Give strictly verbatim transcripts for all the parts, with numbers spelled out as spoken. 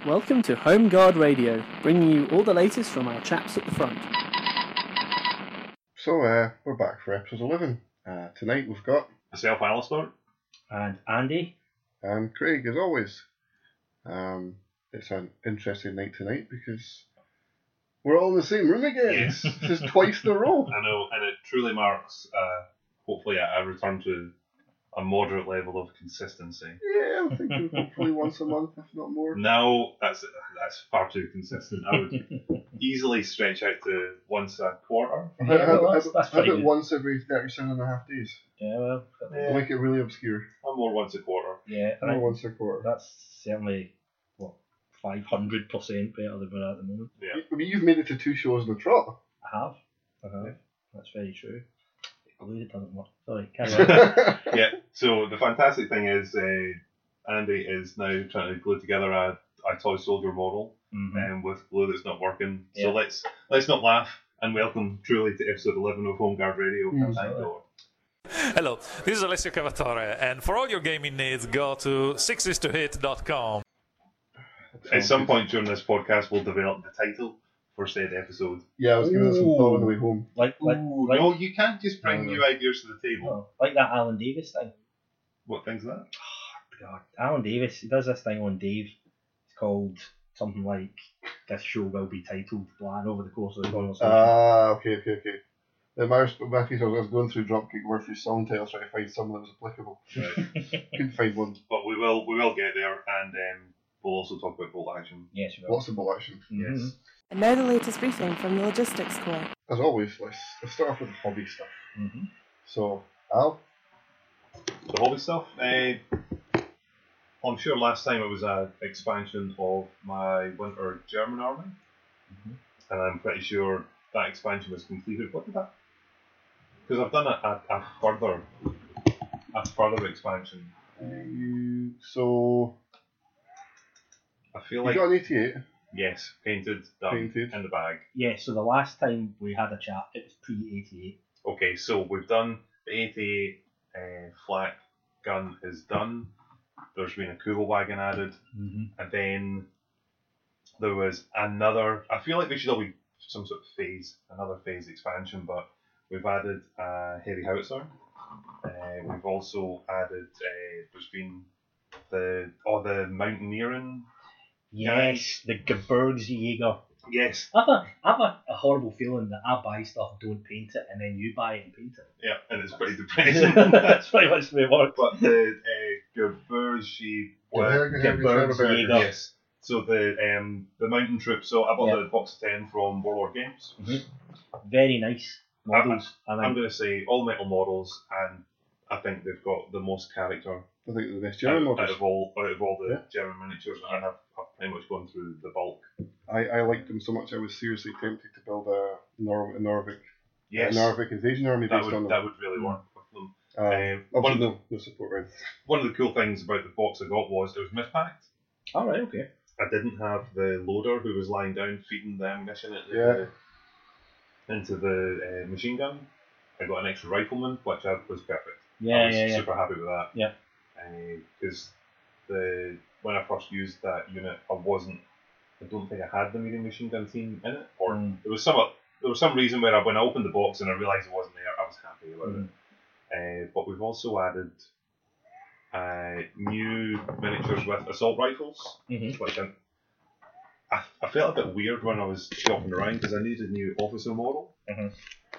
Welcome to Home Guard Radio, bringing you all the latest from our chaps at the front. So, uh, we're back for episode eleven. Uh, tonight we've got myself, Alistair, and Andy, and Craig, as always. Um, it's an interesting night tonight because we're all in the same room again. Yes. This is twice in a row. I know, and it truly marks, uh, hopefully, a, a return to a moderate level of consistency. Yeah, I'm thinking hopefully once a month, if not more. No, that's that's far too consistent. I would easily stretch out to once a quarter. How Yeah, well, about that's- that's how pretty about good. once every thirty-seven and a half days? yeah, well, Yeah. Make it really obscure. I'm more once a quarter. yeah, I Or think once a quarter. that's certainly what five hundred percent better than we're at the moment. Yeah. I mean, you've made it to two shows in a trot. I have, I have. That's very true. Glue it doesn't work. Sorry, carry on. Yeah. So the fantastic thing is, uh, Andy is now trying to glue together a, a toy soldier model, Mhm. um, with glue that's not working. Yeah. So let's let's not laugh and welcome truly to episode eleven of Home Guard Radio. Mm. Thank God. Hello, this is Alessio Cavatore, and for all your gaming needs, go to sixes to hit dot com. At some point during this podcast, we'll develop the title for said episode. Yeah, I was giving it some thought on the way home. Like, like, Ooh, like, no, you can't just bring No, no. new ideas to the table. oh, like that Alan Davis thing. What thing's that? God, Alan Davis, he does this thing on Dave. It's called something like "This show will be titled blah," and over the course of the conversation. Ah, okay, okay, okay. The Mars, Matthews, I was going through Dropkick Murphy's song titles trying to find something that was applicable. Right. Couldn't find one. But we will we will get there, and um, we'll also talk about Bolt Action. yes, you will. Lots of ball action. Mhm. Yes. And now the latest briefing from the Logistics Corps. As always, let's, let's start off with the hobby stuff. Mhm. So, Al? The hobby stuff. Uh, I'm sure last time it was an expansion of my Winter German Army, Mhm. and I'm pretty sure that expansion was completed. What did that? Because I've done a, a, a further a further expansion. You, so, I feel you like got an eighty-eight. yes, painted, done, Painted. in the bag. Yeah, so the last time we had a chat, it was pre eighty-eight. Okay, so we've done the eighty-eight uh, flak gun is done. There's been a Kugel wagon added, Mm-hmm. and then there was another. I feel like there should all be some sort of phase, another phase expansion, but we've added a heavy howitzer. Uh, we've also added. Uh, there's been the oh the mountaineering. Yes, the Gebirgsjäger. Yes, I have, a, I have a, a horrible feeling that I buy stuff, don't paint it, and then you buy it and paint it. yeah, and it's pretty depressing. That's pretty much the way it works. But the uh, Gebirgsjäger. Gebirgsjäger. Yes. So the um the mountain troops. So I bought Yeah. the box of ten from Warlord Games. Very nice models. I I'm think. going to say all metal models, and I think they've got the most character I think the best German out, out models. of all out of all the Yeah. German miniatures, and I've, I've pretty much gone through the bulk. I, I liked them so much I was seriously tempted to build a, Nor- a Norvik Yes, a Norvik invasion army that based would on them. that would really work with them. Um, Um, one obviously of the no, no support rounds. one of the cool things about the box I got was it was mispacked. All right, okay. I didn't have the loader who was lying down feeding the ammunition into Yeah. the, into the uh, machine gun. I got an extra rifleman, which I, was perfect. Yeah, I was yeah, yeah. super happy with that. Yeah. Because the when I first used that unit, I wasn't. I don't think I had the medium machine gun team in it, or Mm. there was some there was some reason where I, when I opened the box and I realised it wasn't there, I was happy about Mm. it. Uh, but we've also added uh, new miniatures with assault rifles, Mhm. which I, I, I felt a bit weird when I was shopping around because I needed a new officer model. Mhm.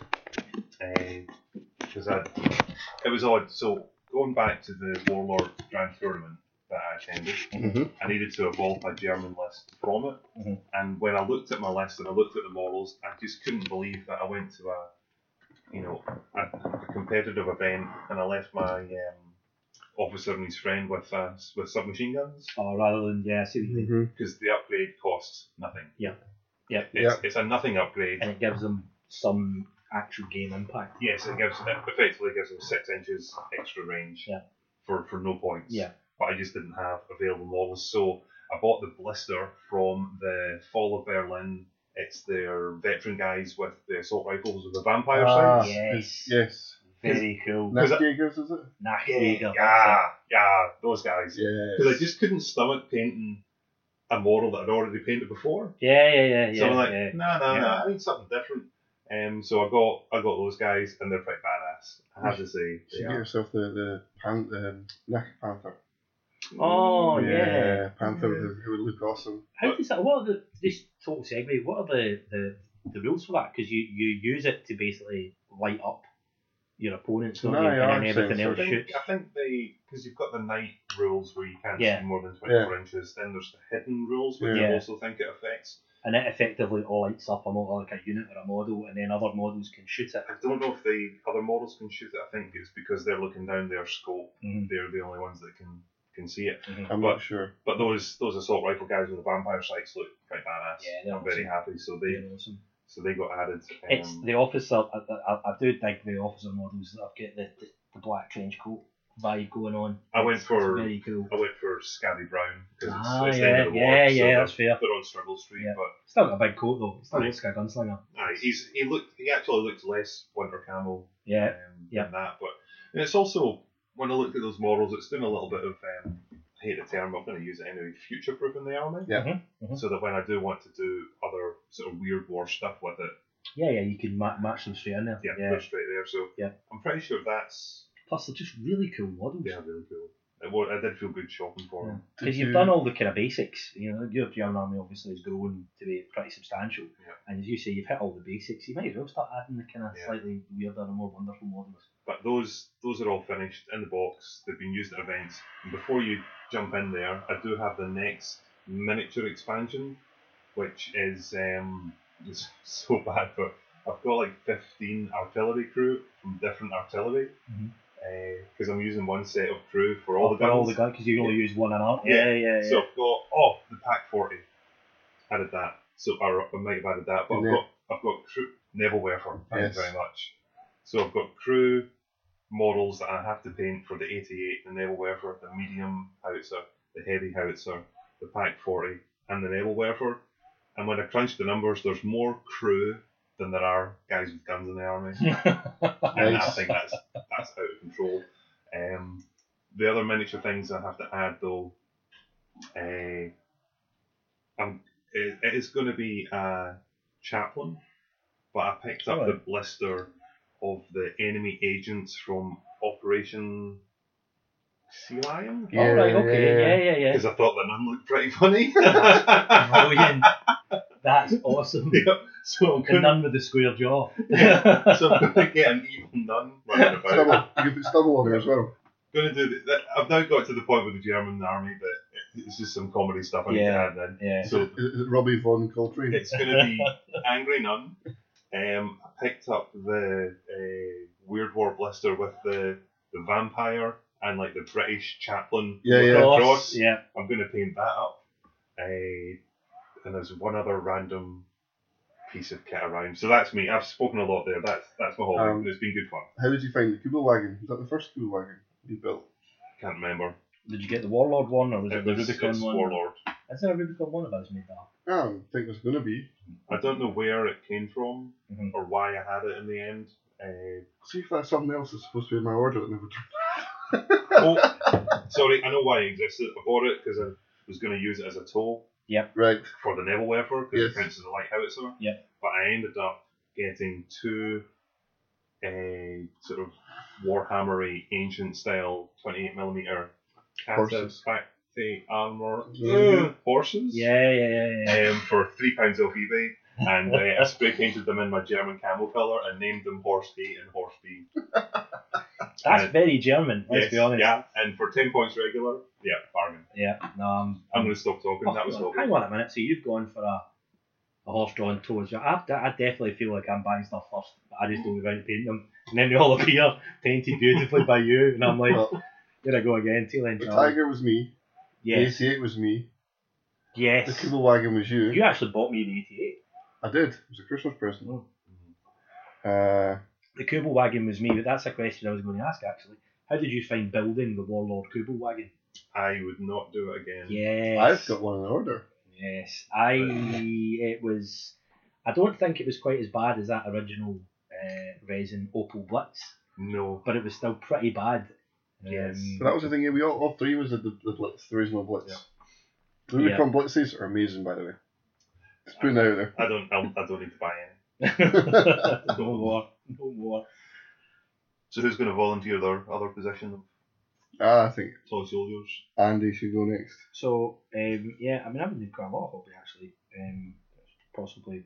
Because I, it was odd. So going back to the Warlord Grand Tournament that I attended, Mm-hmm. I needed to evolve a German list from it. Mhm. And when I looked at my list and I looked at the models, I just couldn't believe that I went to a, you know, a, a competitive event and I left my um, officer and his friend with uh, with submachine guns Or rather than, yeah, I see what you mean. Mm-hmm. because the upgrade costs nothing. Yeah. Yeah. It's, Yeah. it's a nothing upgrade. And it gives them some actual game impact. Yes, it gives it effectively gives them six inches extra range. Yeah. For for no points. Yeah. But I just didn't have available models, so I bought the blister from the Fall of Berlin. It's their veteran guys with the assault rifles with the vampire Ah, sights. Yes. Yes. Very cool. Was it- Nachtjagers, is it? Nachjäger. Yeah, yeah, those guys. Yes. Because I just couldn't stomach painting a model that I'd already painted before. Yeah, yeah, yeah, yeah. So I'm like, yeah. nah, nah, Yeah. nah, I need something different. Um, so I got I got those guys, and they're pretty badass. I have to say, You they should get are. yourself the the pan, um, Naked Panther. Oh, yeah. Panther would, who would look awesome. How does that? What are the this total segue? What are the, the, the rules for that? Because you, you use it to basically light up your opponents, don't No, you? yeah, And I'm then everything saying else so. I think, shoots. I think they, because you've got the night rules where you can't Yeah. see more than twenty-four inches. Then there's the hidden rules, which Yeah. I also think it affects. And it effectively lights up a mo- like a unit or a model, and then other models can shoot it. I don't know if the other models can shoot it. I think it's because they're looking down their scope. Mhm. They're the only ones that can can see it. I'm But- not sure. But those those assault rifle guys with the vampire sights look quite badass. Yeah, they're I'm very awesome. happy. So they They're awesome. so they got added. Um, It's the officer. I, I, I do dig the officer models that have got the, the, the black trench coat vibe going on. I went It's- for- it's very cool. I went for Scabby Brown because it's, Ah, it's the yeah, end of the war. yeah, so yeah, they're- that's fair. They're on Struggle Street, Yeah. but Still got a big coat though. Still Aye. looks like a gunslinger. aye, he's he looked he actually looks less winter camo Yeah. um, Yeah. than that. But and it's also when I looked at those models, it's doing a little bit of um, I hate the term, but I'm going to use it anyway. Future proofing the army, Yeah. Mm-hmm. Mhm. so that when I do want to do other sort of weird war stuff with it, Yeah, yeah. You can ma- match them straight in there. yeah, yeah. they're straight there. So Yeah. I'm pretty sure that's Plus, they're just really cool models. yeah, really cool. It was, I did feel good shopping for them. Because Did you've you- done all the kind of basics, you know, your German army obviously has grown to be pretty substantial. Yeah. And as you say, you've hit all the basics. You might as well start adding the kind of Yeah. slightly weirder and more wonderful models. But those those are all finished in the box. They've been used at events. And before you jump in there, I do have the next miniature expansion, which is um, it's so bad, but I've got like fifteen artillery crew from different artillery. Mhm. Because I'm using one set of crew for all the For guns. all the guns, because you only use one and out. Yeah. Yeah, yeah, yeah. So I've got oh the pack forty. Added that. So or I might have added that, but I've Yeah. got I've got crew Neville Werfer. Thank Yes. you very much. So I've got crew models that I have to paint for the eighty-eight, the Neville Werfer, the medium howitzer, the heavy howitzer, the pack forty, and the Neville Werfer. And when I crunch the numbers, there's more crew than there are guys with guns in the army. And I Nice. think that's that's out of control. Um, the other miniature things I have to add though, uh, I'm, it, it is going to be a chaplain, but I picked up Alright. the blister of the enemy agents from Operation Sea Lion Yeah, All right, okay, yeah, yeah, yeah, yeah. because I thought the nun looked pretty funny. Brilliant. That's awesome. Yeah, so I'm The gonna, nun with the square jaw. Yeah, so I'm gonna get an evil nun running about. Stubble. You can put stubble on there as well. Gonna do the, that. I've now got to the point with the German army that it's just some comedy stuff I need Yeah. to add in. Yeah. So Is it, is it Robbie Von Coltrane? it's gonna be Angry Nun. Um, I picked up the uh, Weird War blister with the the vampire and like the British chaplain Yeah, with yeah. the Cross, cross. Yeah. I'm gonna paint that up. Uh, and there's one other random piece of kit around. So that's me. I've spoken a lot there. That's that's my hobby. Um, it's been good fun. How did you find the Kubo wagon? Was that the first Kubo wagon you built? Can't remember. Did you get the Warlord one or was it, It the was, Rubicon it's one? Warlord. Is there a Rubicon one of us made that up? I don't think there's going to be. I don't know where it came from Mhm. or why I had it in the end. Uh, See if that's something else that's supposed to be in my order that never oh, sorry, I know why it existed. I bought it because I was going to use it as a tool Right. for the Neville Werfer because Yes. it counts as a light howitzer. Yep. But I ended up getting two uh, sort of Warhammery ancient style twenty-eight millimeter Horses. Cataphracti armor Mhm. uh, horses. Yeah, yeah, yeah, yeah. Um, for three pounds off eBay, and uh, I spray painted them in my German camo colour and named them Horse A and Horse B. That's uh, very German, let's Yes, be honest. yeah, and for ten points regular, yeah, bargain. Yeah, no, I'm, I'm going to stop talking. Oh, that was hang on- hobby. hang on a minute. So you've gone for a, a horse-drawn towards you. I, I definitely feel like I'm buying stuff first, but I just don't go around painting them, and then they all appear painted beautifully by you, and I'm like, Well, here I go again, tail end the Charlie. Tiger was me. Yes, The eighty-eight was me. The yes. Kubo wagon was you. You actually bought me the eighty-eight. I did. It was a Christmas present. Oh. Uh, The Kubo wagon was me, but that's a question I was going to ask actually. How did you find building the Warlord Kubo wagon? I would not do it again. Yes. I've got one in order. Yes, I. It was. I don't think it was quite as bad as that original uh, resin Opal Blitz, No. but it was still pretty bad. Yes. Um, But that was the thing. Yeah, we all, all three was the, the, the Blitz, the original Blitz. Yeah. The Yeah. Rubicon Blitzes are amazing, by the way. Just putting it out there. I don't. I, I don't need to buy any. no more. No more. So who's going to volunteer their other position of Ah, I think toy soldiers? Andy should go next. So, um, yeah, I mean, I've been doing quite a lot of hobby actually. Um, possibly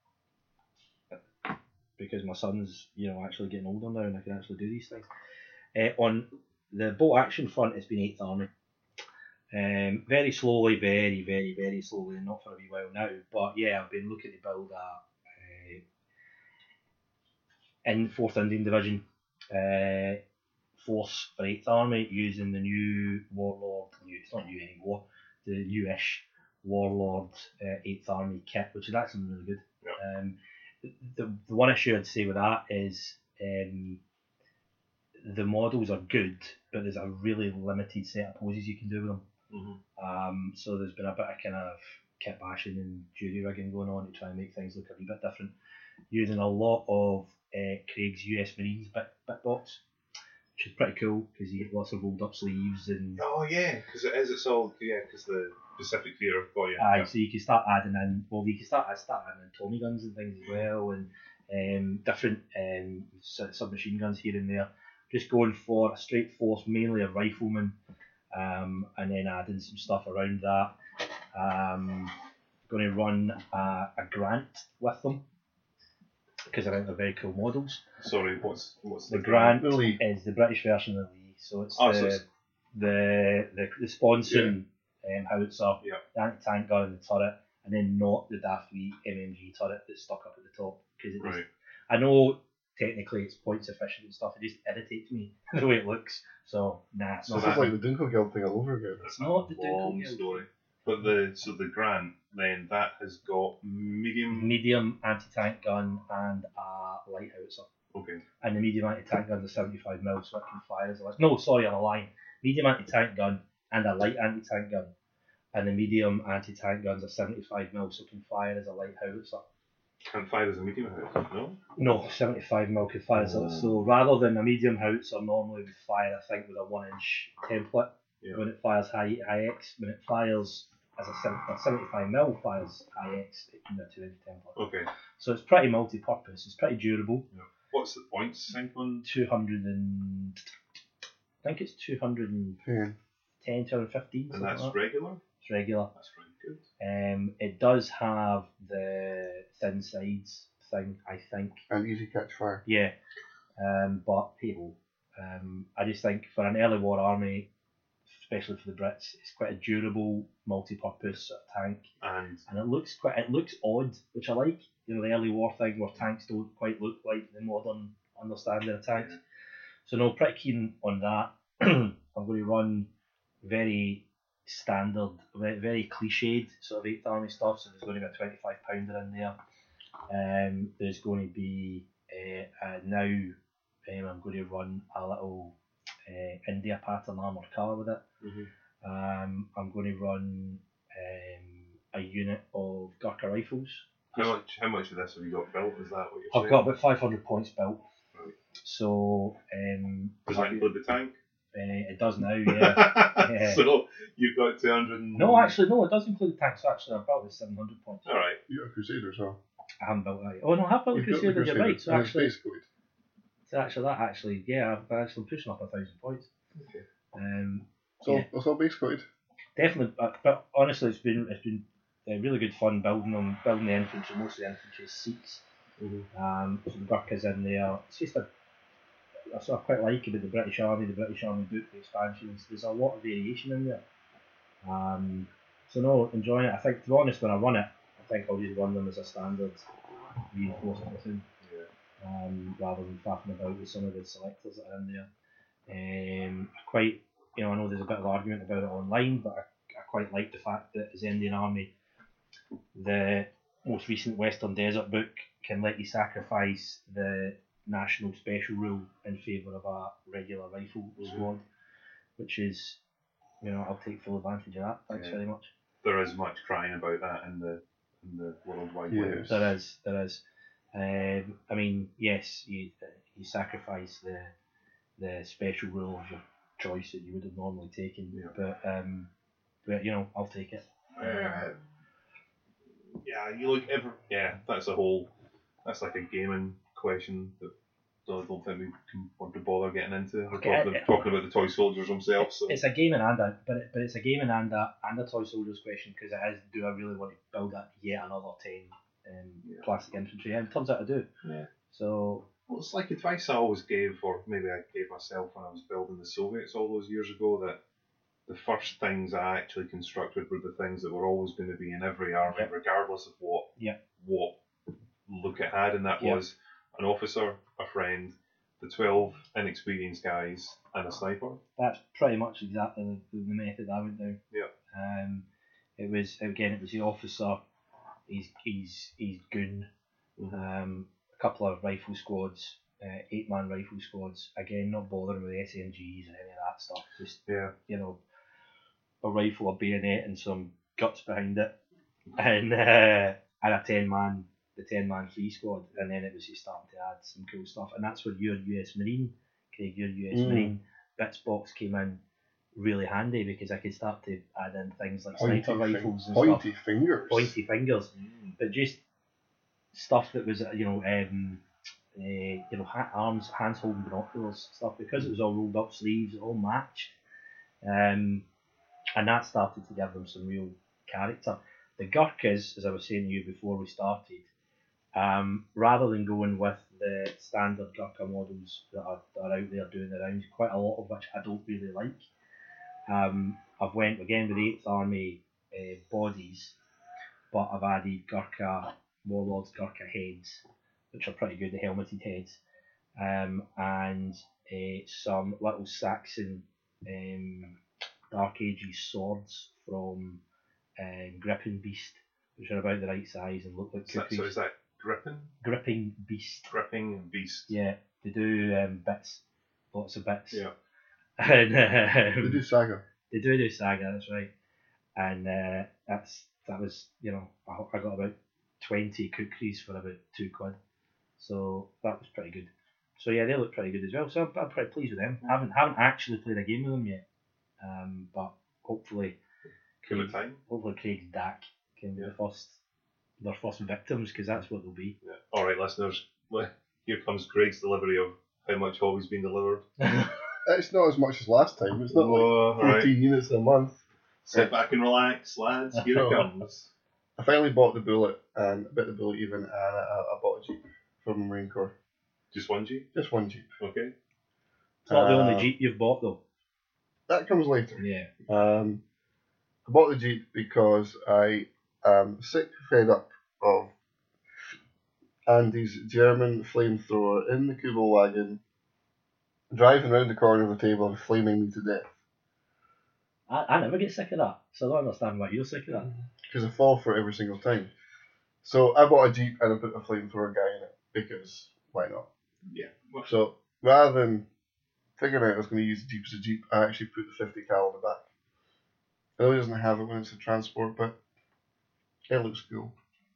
because my son's, you know, actually getting older now and I can actually do these things. Uh, on the boat action front, it's been eighth Army. Um, very slowly, very, very, very slowly, and not for a wee while now. But yeah, I've been looking to build a uh, in fourth Indian Division uh, force for eighth Army using the new Warlord. New, it's not new anymore. The newish Warlord uh, eighth Army kit, which is actually really good. Yeah. Um, the the one issue I'd say with that is um, the models are good, but there's a really limited set of poses you can do with them. Mm-hmm. Um, so there's been a bit of kind of kit bashing and jury rigging going on to try and make things look a wee bit different, using a lot of uh, Craig's U S Marines bit, bit box, which is pretty cool because you get lots of rolled up sleeves and Oh yeah, because it is. It's all yeah, because the Pacific Theatre for you. aye, so you can start adding in, well, you can start, start adding in Tommy guns and things as well, and um, different um, su- submachine guns here and there. Just going for a straight force, mainly a rifleman, um, and then adding some stuff around that. Um, going to run a, a Grant with them because I think they're very cool models. Sorry, what's what's The Grant The Lee. is the British version of the Lee, so it's Oh, the, so it's- the the the Sponson um, howitzer, Yeah. the anti-tank gun and the turret, and then not the Daft three M M G turret that's stuck up at the top because it just, Right. I know technically it's points efficient and stuff. It just irritates me the way it looks. So nah, it's So not. This is that- like the Dunkelgelb thing all over again. It's not the a long Dunkelgelb. story. But the so the Grant then that has got medium. Medium anti-tank gun and a light howitzer. Okay. And the medium anti-tank gun's a seventy-five mil, so it can fire as a light. No, sorry, I'm a line. Medium anti-tank gun and a light anti-tank gun, and the medium anti-tank gun's a seventy-five mil, so it can fire as a light howitzer. Can't fire as a medium howitzer, no? No, seventy-five mil can fire as a Oh. so rather than a medium howitzer normally would fire, I think, with a one inch template. Yeah. When it fires high high X, when it fires as a, seven, a seventy-five mil fires high X, it can be a two inch template. Okay. So it's pretty multi-purpose. It's pretty durable. What's the points sync on? Two hundred and I think it's two hundred and Yeah. ten, two hundred fifteen. And something that's like that. regular? It's regular. That's really good. Um, it does have the thin sides thing, I think. And easy catch fire. Yeah. Um, but hey ho. Um, I just think for an early war army, especially for the Brits, it's quite a durable, multi-purpose sort of tank, And and it looks quite. It looks odd, which I like. You know, the early war thing where tanks don't quite look like the modern understanding of tanks. Yeah. So no, pretty keen on that. I'm going to run very standard, very, very cliched sort of eighth Army stuff. So there's going to be a twenty-five pounder in there. Um, there's going to be uh, uh, now um, I'm going to run a little uh, India pattern armoured car with it. Mhm. Um, I'm going to run um, a unit of Gurkha rifles. how much how much of this have you got built? Is that what you're I've saying? got about five hundred points built. Right. So um, Does that include the tank? Uh, it does now, yeah. Yeah. So you've got two hundred. And... No, actually, no, it does include the tanks. Actually, I've built the seven hundred points. All right. You got a Crusader as well. I haven't built that yet. Oh, no, I have built the You've built the Crusader, you're right. So and it's actually, base code. so actually, that actually, yeah, I've actually pushing up a thousand points. Okay. Um, It's all, Yeah. it's all base code. definitely, but, but honestly, it's been it's been uh, really good fun building them, building the infantry. Most of the infantry is Sikhs. Mhm. Um, so the Gurkhas in there. It's just a that's what I quite like about the British Army, the British Army book, the expansions. There's a lot of variation in there. Um, so no, enjoying it. I think, to be honest, when I run it, I think I'll just run them as a standard reinforced platoon, Yeah. um, rather than faffing about with some of the selectors that are in there. Um, I quite, you know, I know there's a bit of argument about it online, but I, I quite like the fact that as Indian Army, the most recent Western Desert book can let you sacrifice the national special rule in favour of a regular rifle squad, which is, you know, I'll take full advantage of that. Thanks Yeah. very much. There is much crying about that in the in the worldwide Yes. web. There is, there is. Um, I mean, yes, you you sacrifice the the special rule of your choice that you would have normally taken, Yeah. but um, but you know, I'll take it. Uh, yeah, you look ever. Yeah, that's a whole. That's like a gaming question that I don't think we can want to bother getting into. We're Okay, talking, I- talking about the toy soldiers themselves. So. It's a gaming and a, but it, but it's a gaming and a and a toy soldiers question because it is. Do I really want to build up yet another ten um, Yeah. plastic infantry? And it turns out I do. Yeah. So Well, it's like advice I always gave, or maybe I gave myself when I was building the Soviets all those years ago, that the first things I actually constructed were the things that were always going to be in every army, Yep. regardless of what Yep. what look it had, and that Yep. was an officer, a friend, the twelve inexperienced guys, and a sniper. that's pretty much exactly the, the method I went down. Yep. Um, it was again it was the officer, his his his goon, Mhm. um, a couple of rifle squads, uh, eight man rifle squads. Again, not bothering with S M Gs and any of that stuff. Just Yeah. you know, a rifle, a bayonet, and some guts behind it, and uh, and a ten man, the ten man free squad, and then it was just starting to add some cool stuff, and that's where your U S Marine, Craig, your U S Mm. Marine bits box came in really handy because I could start to add in things like Pointy, sniper fin- rifles and pointy stuff, fingers. pointy fingers, but just stuff that was you know um, uh, you know ha- arms, hands holding binoculars stuff because it was all rolled up sleeves, all matched. Um, and that started to give them some real character. The Gurkhas, as I was saying to you before we started, um, rather than going with the standard Gurkha models that are, that are out there doing the rounds, quite a lot of which I don't really like, um, I've went again with the eighth Army uh, bodies, but I've added Gurkha Warlords, Gurkha heads, which are pretty good, the helmeted heads, um, and uh, some little Saxon um, Dark Ages swords from uh, Gripping Beast, which are about the right size and look like Is that, cookies. so is that gripping? Gripping Beast. Gripping beast. Yeah, they do um, bits, lots of bits. Yeah. And They um, do Saga. they do do Saga, that's right. And uh, that's that was you know I, I got about twenty cookies for about two quid, so that was pretty good. So yeah, they look pretty good as well. So I'm, I'm pretty pleased with them. I haven't haven't actually played a game with them yet, um, but hopefully, Give it Craig, time. hopefully Craig's D A C can be Yeah. the first their first victims because that's what they'll be. Yeah. All right, listeners. Well, here comes Craig's delivery of how much hobby's been delivered. It's not as much as last time. It's not Whoa, like right. fourteen units a month. Sit back and relax, lads. Here it comes. I finally bought the bullet and a bit of the bullet even, and I, I bought a Jeep from the Marine Corps. Just one Jeep. Just one Jeep. Okay. It's not the Uh, only Jeep you've bought though. That comes later. Yeah. Um, I bought the Jeep because I am sick, fed up of Andy's German flamethrower in the Kubel wagon, driving around the corner of the table and flaming me to death. I, I never get sick of that, so I don't understand why you're sick of that. Because I fall for it every single time. So I bought a Jeep and I put a flamethrower guy in it because why not? Yeah. Well, So rather than figuring out I was going to use the Jeep as a Jeep, I actually put the fifty cal on the back. I know it doesn't have it when it's a transport, but it looks cool.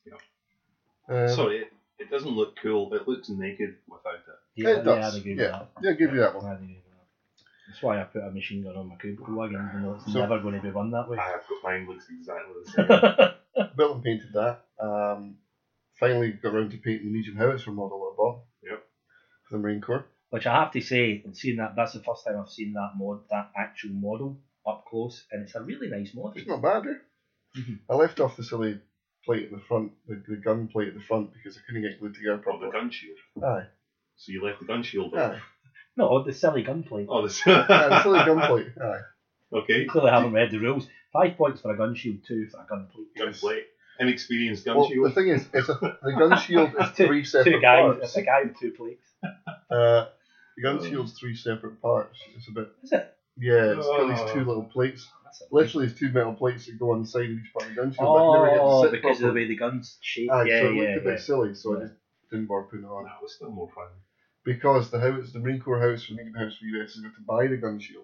Yeah. Um, sorry, it, it doesn't look cool. It looks naked without it. Yeah, It does, yeah, I'd agree yeah. with that. Yeah, I'll give you that one. I'd agree with that. That's why I put a machine gun on my Kubel wagon, even though it's So- never going to be run that way. I have got mine. Looks exactly the same. Built and painted that. Um, finally got around to painting the medium howitzer model I bought. Yep. For the Marine Corps. Which I have to say, and seeing that, that's the first time I've seen that mod, that actual model up close, and it's a really nice model. It's not bad, eh? Mhm. I left off the silly plate at the front, the, the gun plate at the front, because I couldn't get glued together Oh, the properly. gun shield. Aye. So you left the gun shield on. Aye. No, the silly gunplate. Oh, this. Aye, the silly gun plate. Aye. Okay. You clearly haven't read the rules. Five points for a gun shield, two for a gunplate. Gun plate. Inexperienced gun Well, shield. the thing is, it's a, the gun shield is Two- three separate Two guys, parts. a guy with two plates. Uh, the gun shield's three separate parts. It's a bit. Is it? Yeah, it's got these two Oh. little plates. That's it. Literally, it's two metal plates that go on the side of each part of the gun shield. but I can never get Oh, to sit because of the properly. way the gun's shaped. Aye, yeah, so it yeah, looked a yeah. bit silly, so I Yeah. just didn't bother putting it on. That was still more fun. Because the house, the Marine Corps house for medium house for U S has got to buy the gun shield.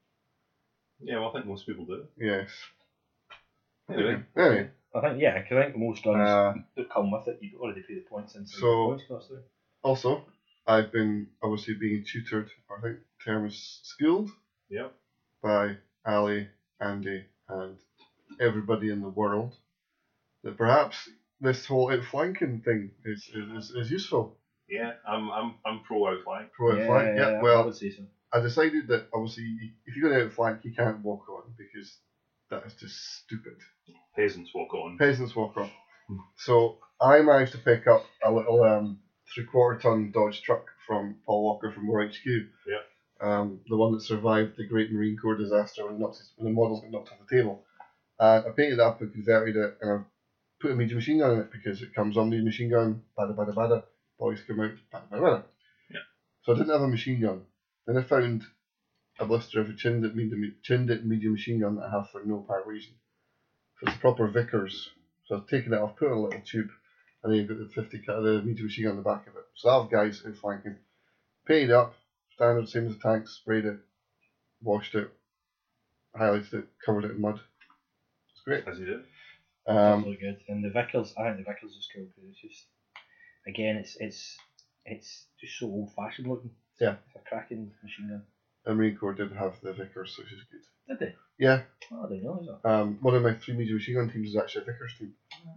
Yeah, well, I think most people do. Yes. Anyway. Anyway, I think, yeah, 'cause I think most guns uh, that come with it, you've already paid the points in. So, So- the points cost through. also, I've been obviously being tutored, I think the term is schooled, Yep. by Ali, Andy, and everybody in the world that perhaps this whole outflanking thing is is, is useful. Yeah, I'm I'm I'm pro outflank. Pro outflank, yeah. I Well, would say so. I decided that obviously if you're going to outflank, you can't walk on because that is just stupid. Peasants walk on. Peasants walk on. So I managed to pick up a little um, three-quarter ton Dodge truck from Paul Walker from War H Q. Yeah. Um, the one that survived the Great Marine Corps disaster when, knocked his, when the models got knocked off the table. And I painted it up and converted it, and I put a medium machine gun in it because it comes on medium machine gun, bada bada bada, boys come out, bada bada bada. Yeah. So I didn't have a machine gun. Then I found a blister of a chinned medium, chinned medium machine gun that I have for no apparent reason. So it's a proper Vickers. So I've taken it off, put it in a little tube, and then you've got the fifty cal, the medium machine gun on the back of it. So I have guys outflanking. Painted it up, standard, same as the tanks, sprayed it, washed it, highlighted it, covered it in mud. It's great. As you do. Um, Really good. And the Vickers, I think the Vickers is cool because it's just, again, it's it's it's just so old fashioned looking. Yeah. It's a cracking machine gun. the Marine Corps did have the Vickers, which is good. Did they? Yeah. Oh, I didn't realise that. Um, one of my three medium machine gun teams is actually a Vickers team.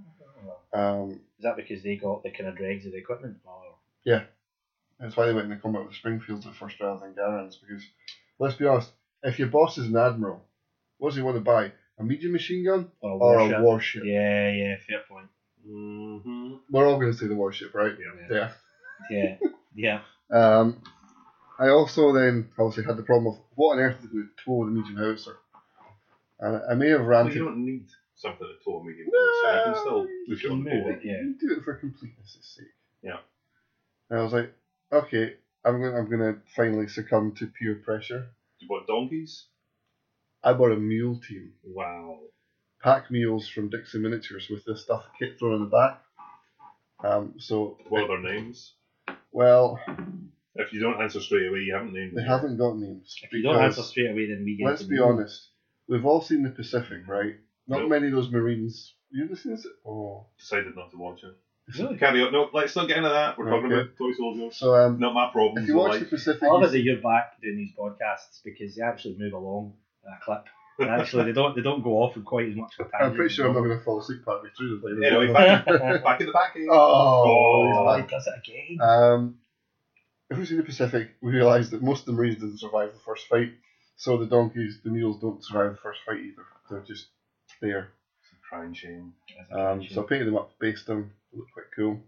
Um, Is that because they got the kind of dregs of the equipment? Or? That's why they went into combat with Springfields at first rather than Garand's, because, let's be honest, if your boss is an admiral, what does he want to buy? A medium machine gun Or a or warship? a warship? Yeah, yeah, fair point. Mm-hmm. We're all going to say the warship, right? Yeah. Yeah. Yeah, yeah. Um, I also then obviously had the problem of what on earth is going to tow the medium howitzer? And I may have Well, ranted. you don't need something to tow a medium so you can still push it on the move board. it, yeah. You do it for completeness' sake. Yeah. And I was like, okay, I'm going. I'm going to finally succumb to peer pressure. You bought donkeys? I bought a mule team, Wow. pack mules from Dixon Miniatures with this stuff kit thrown in the back. Um, so What are their names? well, If you don't answer straight away, you haven't named they them. haven't got names. If you don't because, answer straight away, then we get let's to be know. honest, we've all seen the Pacific, right? Not Nope. many of those Marines. You ever seen this? Oh, Decided not to watch it. Really? Carry on. No, let's not get into that. We're talking Okay. about toy soldiers. so um, Not my problem. if you watch the Pacific, I love you it that you're back doing these podcasts because they actually move along that clip. And actually, they don't they don't go off in quite as much of a tangent. I'm pretty sure I'm not going to fall asleep partway through this. Anyway, back, back in the back. Oh, Oh, he's he does it again. back. Um, if we see the Pacific, we realise that most of the Marines didn't survive the first fight, so the donkeys, the mules don't survive the first fight either. They're just there. Crying shame. Um, so I painted them up, based them, looked quite cool.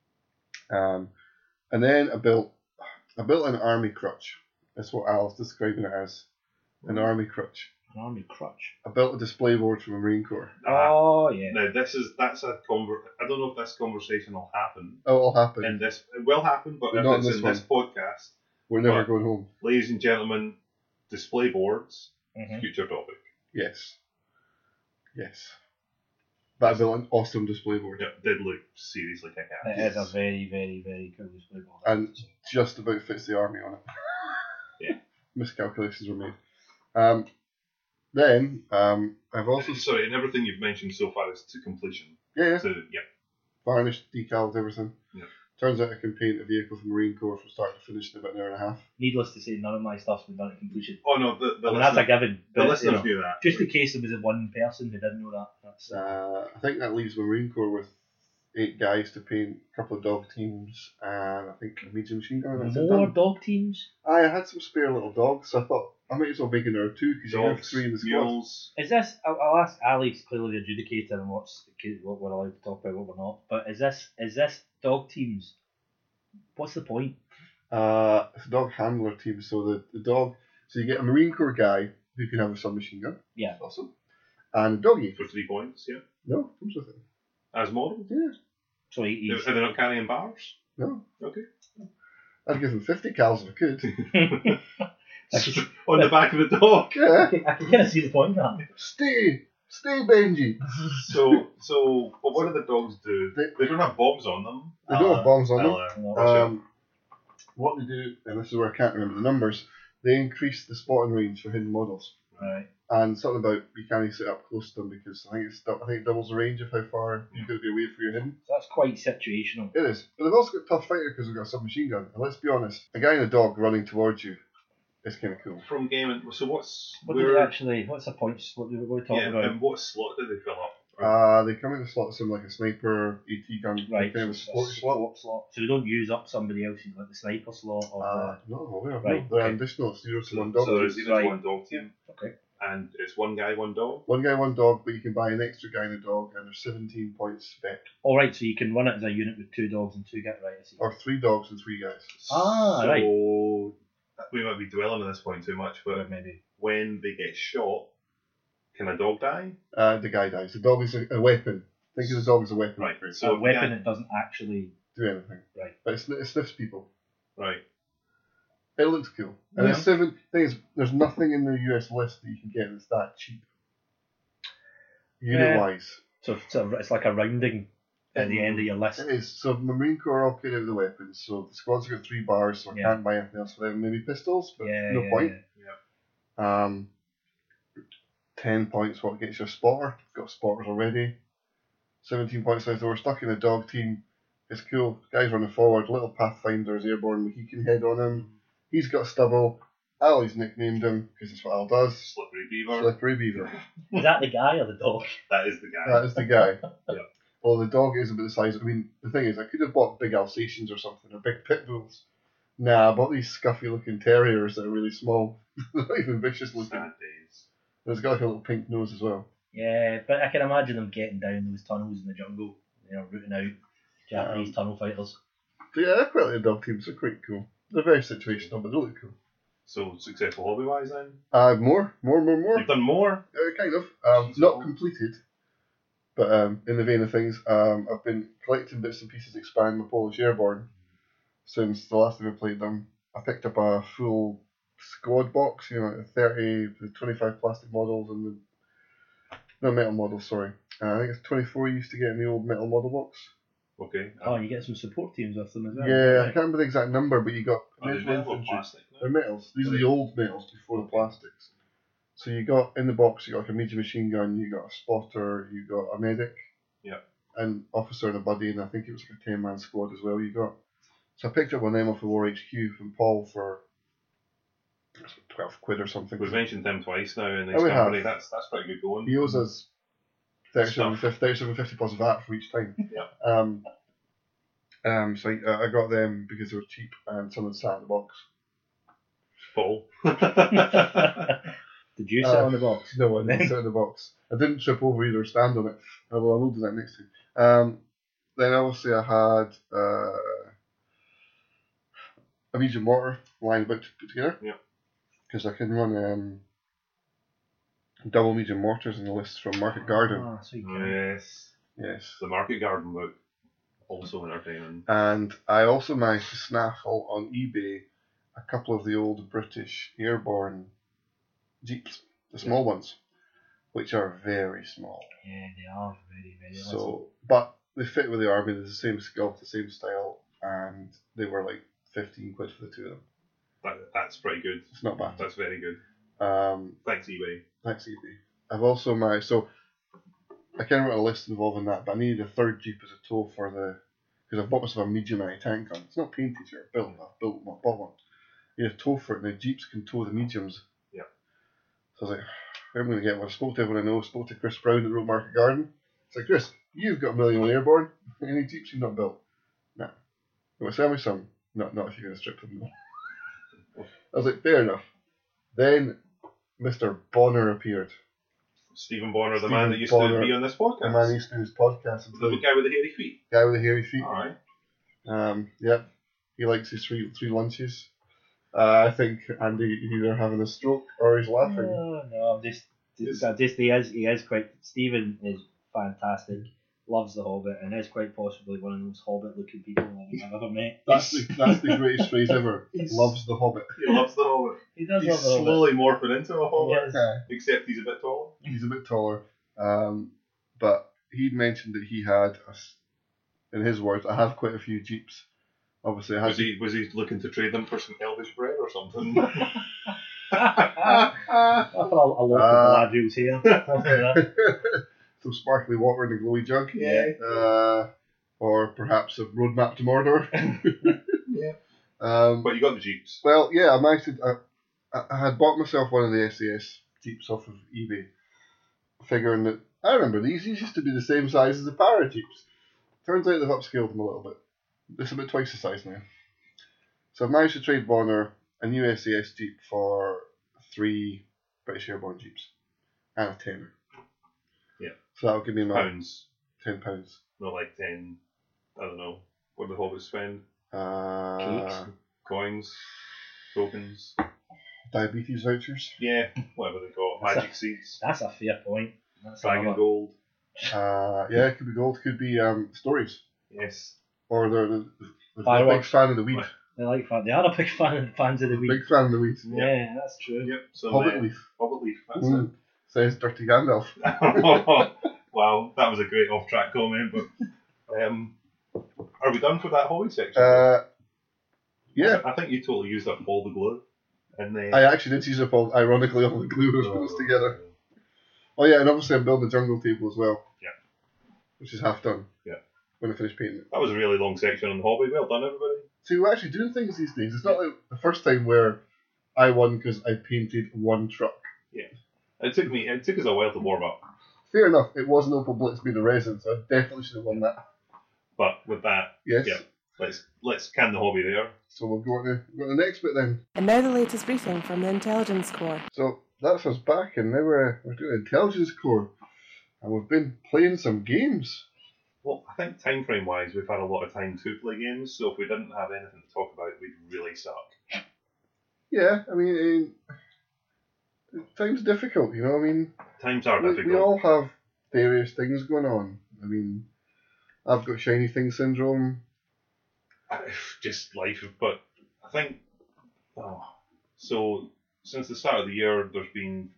Um, and then I built, I built an army crutch. That's what Al's describing it as, an army crutch. An army crutch. I built a display board from the Marine Corps. Ah, Oh yeah. now this is that's a conver. I don't know if this conversation will happen. Oh, it'll happen. In this, it will happen, but But if not it's in this in this podcast, We're never What? going home. ladies and gentlemen, display boards, Mhm. future topic. Yes. Yes. But I built an awesome display board. Yeah, did look seriously kick ass. It is a very, very, very cool display board. And just about fits the army on it. Yeah. Miscalculations were made. Um, then um, I've also Sorry, and everything you've mentioned so far is to completion. yeah, yeah So yeah, varnished, decals, everything. Yeah. Turns out I can paint a vehicle from Marine Corps from start to finish in about an hour and a half. Needless to say, none of my stuff's been done at completion. Oh no, the the, I mean, that's a listener, given. the But, you listeners know, knew that. just in case there was one person who didn't know that. That's uh, Uh, I think that leaves my Marine Corps with eight guys to paint, a couple of dog teams, and I think a medium machine gun. and that's it more done. dog teams. I had some spare little dogs, so I thought I might as well make another two because you have Dogs, three in the squad. mules. Is this? I'll, I'll ask Alex, clearly the adjudicator, and what's what we're allowed to talk about, what we're not. But is this is this dog teams? What's the point? Uh, it's a dog handler team, so the, the dog. So you get a Marine Corps guy who can have a submachine gun. Yeah. Awesome. And a doggy. For three points, yeah. No, comes with it. As model. Yeah. So he, he's Are they not carrying bars? No. Okay. I'd give him fifty cals if I could. On the back of the dog. Yeah. I can, I can kind of see the point in that. Stay. Stay, Benji. So, so, but what do the dogs do? They- They don't have bombs on them. They don't have bombs on them. I'll, uh, You know, watch out. Um, what they do, and this is where I can't remember the numbers, they increase the spotting range for hidden models. right. And something about you can't sit up close to them because I think it's I think it doubles the range of how far you've got to be away from your hidden. So that's quite situational. It is. But they've also got tough fighter because they've got a submachine gun. And let's be honest, a guy and a dog running towards you it's kind of cool. From gaming, so what's What do where, they actually? What's the points? What do we what are we talking yeah, about? and what slot do they fill up? Uh, they come in the slot sim like a sniper, AT gun, Right, kind of a so support it's a slot. support slot. So they don't use up somebody else's like the sniper slot or Uh, no, no, they're, Right, no, they're okay. additional. It's zero to So, one dog. so there's teams. zero Right. to one dog team, the. Okay. and it's one guy, one dog. One guy, one dog, but you can buy an extra guy and a dog, and there's seventeen points spec. All right, so you can run it as a unit with two dogs and two guys. Right, I see. Or three dogs and three guys. Ah, so, right. we might be dwelling on this point too much, but Or maybe. when they get shot, can a dog die? Uh, the guy dies. The dog is a, a weapon. Think of the dog as a weapon. Right. Chris. So a weapon yeah. that doesn't actually. Do anything. Right. But it, sn- it sniffs people. Right. It looks cool. And Yeah. there's seven things. There's nothing in the U S list that you can get that's that cheap. Unit Yeah. wise. So it's, a, it's like a rounding at the end of your list. It is. So my Marine Corps all carry out the weapons. So the squad's got three bars, so I Yeah. can't buy anything else for them. Maybe pistols, but Yeah, no yeah, point. yeah. Um, ten points what gets your spotter. Got spotters already. Seventeen points left. So we're stuck in a dog team. It's cool. Guys running forward. Little Pathfinder's airborne. He can head on him. He's got stubble. Ali's nicknamed him because that's what Al does. Slippery beaver. Slippery Beaver. Is that the guy or the dog? That is the guy. That is the guy. Yeah. Well, the dog is about the size. I mean, the thing is, I could have bought big Alsatians or something, or big pit bulls. Nah, I bought these scuffy looking terriers that are really small. They're not even vicious looking. Sad days. And it's got like a little pink nose as well. Yeah, but I can imagine them getting down those tunnels in the jungle, you know, rooting out Japanese Um, tunnel fighters. So yeah, I quite like the dog teams. They're quite cool. They're very situational, but they're really cool. So successful hobby wise then? Uh, more, more, more, more. You've done more? Uh, kind of. Um, not completed, but um, in the vein of things, um, I've been collecting bits and pieces to expand my Polish Airborne since the last time I played them. I picked up a full squad box, you know, like the thirty, the twenty-five plastic models and the no metal models. Sorry, uh, I think it's twenty-four you used to get in the old metal model box. Okay. Oh, you get some support teams with them as well. Yeah, I right? can't remember the exact number, but you got Are they metal metal or infantry. plastic now? They're metals. These are the old metals before the plastics. So you got in the box, you got like a medium machine gun, you got a spotter, you got a medic, Yeah. an officer and a buddy, and I think it was like a ten man squad as well. You got. So I picked up one of them off the War H Q from Paul for twelve quid or something. We've mentioned them twice now in this Oh, we have. company. That's that's pretty good going. He owes us thirty-seven Stuff. fifty, thirty-seven fifty plus V A T for each time. Yeah. Um. Um. So I, I got them because they were cheap, and someone sat in the box. Full. Did you sit Uh, on the box? No, I didn't sit in the box. I didn't trip over either or stand on it. Although I will do that next time. Um, then obviously I had uh, a medium mortar lying about to put together. Yeah. Because I can run um, double medium mortars in the list from Market Garden. Ah, so you can. Yes. Yes. The Market Garden book. Also entertaining. And I also managed to snaffle on eBay a couple of the old British airborne Jeeps, the small ones, which are very small. Yeah, they are very, very So, but they fit with the army. They're the same sculpt, the same style, and they were like fifteen quid for the two of them. That, that's pretty good. It's not bad. That's very good. Um, Thanks, eBay. thanks, eBay. I've also managed. So, I can't remember a list involving that, but I needed a third Jeep as a tow for the because I've bought myself a medium anti-tank gun. It's not painted here. Built. I've built. I bought one. You need a tow for it, and the Jeeps can tow the mediums. Yeah. So I was like, I'm going to get one. I spoke to everyone I know. Spoke to Chris Brown at Road Market Garden. It's like, Chris, you've got a million on airborne. Any Jeeps you've not built? No. You want to sell me some? No, not if you're going to strip them. I was like, fair enough. Then Mister Bonner appeared. Stephen Bonner, the Stephen man that used Bonner, to be on this The podcast. man who used to do his podcast. the guy with the hairy feet. guy with the hairy feet. Alright. Um, yep. He likes his three three lunches. Uh, I think Andy is either having a stroke or he's laughing. No, no, I'm just, just, I'm just he is, he is quite. Stephen is fantastic. Loves the Hobbit and is quite possibly one of those Hobbit-looking people I've ever met. That's the that's the greatest phrase ever. He loves the Hobbit. He loves the Hobbit. He does He's love the Hobbit. slowly morphing into a Hobbit, Yes. Yeah. except he's a bit taller. He's a bit taller. Um, but he mentioned that he had, a s in his words, I have quite a few Jeeps. Obviously, I had Was he was he looking to trade them for some Elvish bread or something? I've got a, a lot Uh, of Galadriel's here. I'll say that. some sparkly water in a glowy jug. Yeah. Uh, or perhaps a roadmap to Mordor. Yeah. Um, But you got the Jeeps. well, yeah, I managed to. I, I, I had bought myself one of the S A S Jeeps off of eBay, figuring that I remember these. These used to be the same size as the Para Jeeps. Turns out they've upscaled them a little bit. This is about twice the size now. So I've managed to trade Bonner a new S A S Jeep for three British Airborne Jeeps and a tenner. Yeah. So that'll give me my Pounds, ten pounds. not like ten. I don't know. What do the hobbits spend? Uh, Cakes. Coins, tokens. diabetes vouchers. Yeah, whatever they call it. That's Magic a- seeds, That's a fair point. That's dragon another- gold. Uh, yeah, it could be gold, could be um, stories, Yes. or they're the, the, the big Fireworks. fan of the weed. They like that. They are a big fan fans of the week. Big fan of the weed. Yeah, that's true. Yep. Some Hobbit uh, leaf. Hobbit leaf. That's Mm, says Dirty Gandalf. it. Wow, that was a great off-track comment. But um, are we done for that hobby section? Uh, yeah, I think you totally used up all the glue. And then I actually did use up all, ironically, all the glue was put this together. Oh yeah, and obviously I'm building a jungle table as well. Yeah. Which is half done. Yeah. When I finish painting it. That was a really long section on the hobby. Well done, everybody. See, we're actually doing things these days. It's not like the first time where I won because I painted one truck. It took me. It took us a while to warm up. Fair enough, it was an Opel Blitzby the resin, so I definitely should have won that. But with that, Yes. Yeah. let's let's can the hobby there. So we'll go on to, go on to the next bit then. And now the latest briefing from the Intelligence Corps. So that's us back, and now we're, we're doing Intelligence Corps. And we've been playing some games. Well, I think time frame wise, we've had a lot of time to play games. So if we didn't have anything to talk about, we'd really suck. Yeah, I mean, eh, time's difficult, you know. I mean, Times are we, difficult. we all have various things going on. I mean, I've got shiny thing syndrome. Just life, but I think. Oh, so since the start of the year, there's been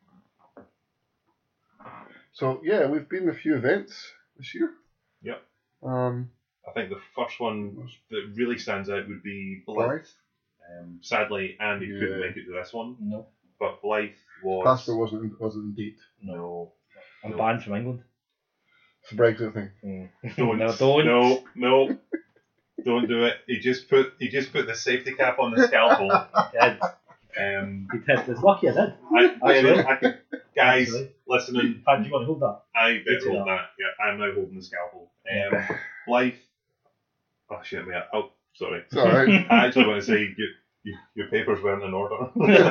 So yeah, we've been to a few events this year. Yep. Um, I think the first one that really stands out would be Blythe. Blythe. Um, sadly, Andy Yeah. couldn't make it to this one, No, but Blythe was. Passport wasn't in, wasn't in date. No. I'm No. banned from England. It's a Brexit thing. Mm. Don't. No, don't. No, no. Don't do it. He just put he just put the safety cap on the scalpel. He did. Um, He did. It's lucky I did. I, I, Actually. I, I, guys, Actually. listening, In fact, do you want to hold that? I You better do hold that. Yeah, I'm now holding the scalpel. Um, Blythe. Oh shit, me. Oh, sorry. It's alright. I actually want to say your, your, your papers weren't in order.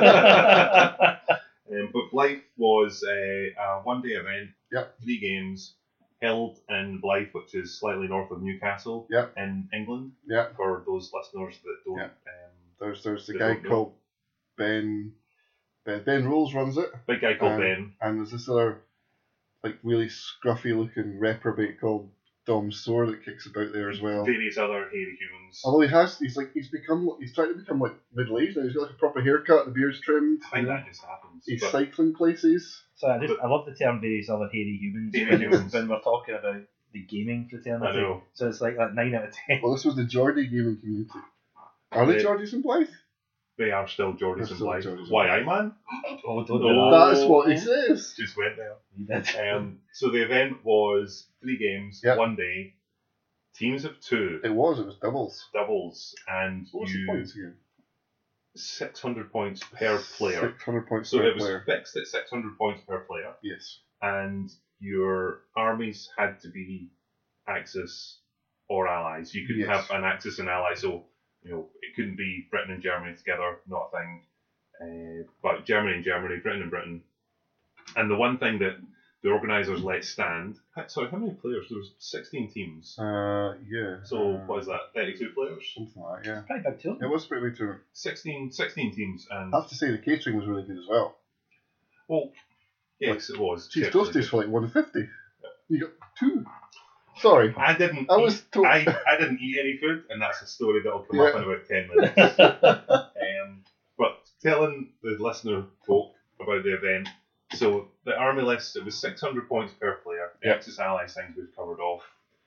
um, but Blythe was a, a one-day event. Yep. Three games held in Blythe, which is slightly north of Newcastle Yep. in England. Yeah. For those listeners that don't. Yep. Um, There's there's the They guy don't know. called Ben. Ben Ben Rolls runs it, big guy called Um, Ben. and there's this other like really scruffy looking reprobate called Dom Soar that kicks about there as well. Various other hairy humans. Although he has, he's like he's become he's trying to become like middle aged now. He's got like a proper haircut, the beard's trimmed. I think that just happens. He's but- cycling places. So I just I love the term various other hairy humans Hairy when, humans. when we're talking about the gaming I fraternity. know. So it's like that nine out of ten. Well, this was the Geordie gaming community. Are they They- Geordies in Blythe? They are still Geordies They're and still Blythe. Geordies and Why, Blythe. I man? Oh, don't No. do that. That's what he says. Just went there. You did. Um, so the event was three games, Yep. one day, teams of two, It was. It was doubles. doubles, and What was the you points again? six hundred points per player. Six hundred points So per it was player. fixed at six hundred points per player, Yes. and your armies had to be Axis or allies. You couldn't Yes. have an Axis and ally, so you know it couldn't be Britain and Germany together, not a thing. Uh, but Germany and Germany, Britain and Britain. And the one thing that the organisers let stand. Sorry, how many players? There was sixteen teams. Uh, yeah. So uh, what is that? thirty-two players. something like that. Yeah. Pretty big too. It was pretty big too. sixteen, sixteen teams, and I have to say the catering was really good as well. well, yes, it was. Cheese exceptionally toasties good. for like one fifty. You got two. Sorry. I didn't. I was eat, told- I, I didn't eat any food, and that's a story that'll come Yeah. up in about ten minutes. um, but telling the listener folk about the event. So the army list, it was six hundred points per player. The Yeah. Axis allies things we've covered off.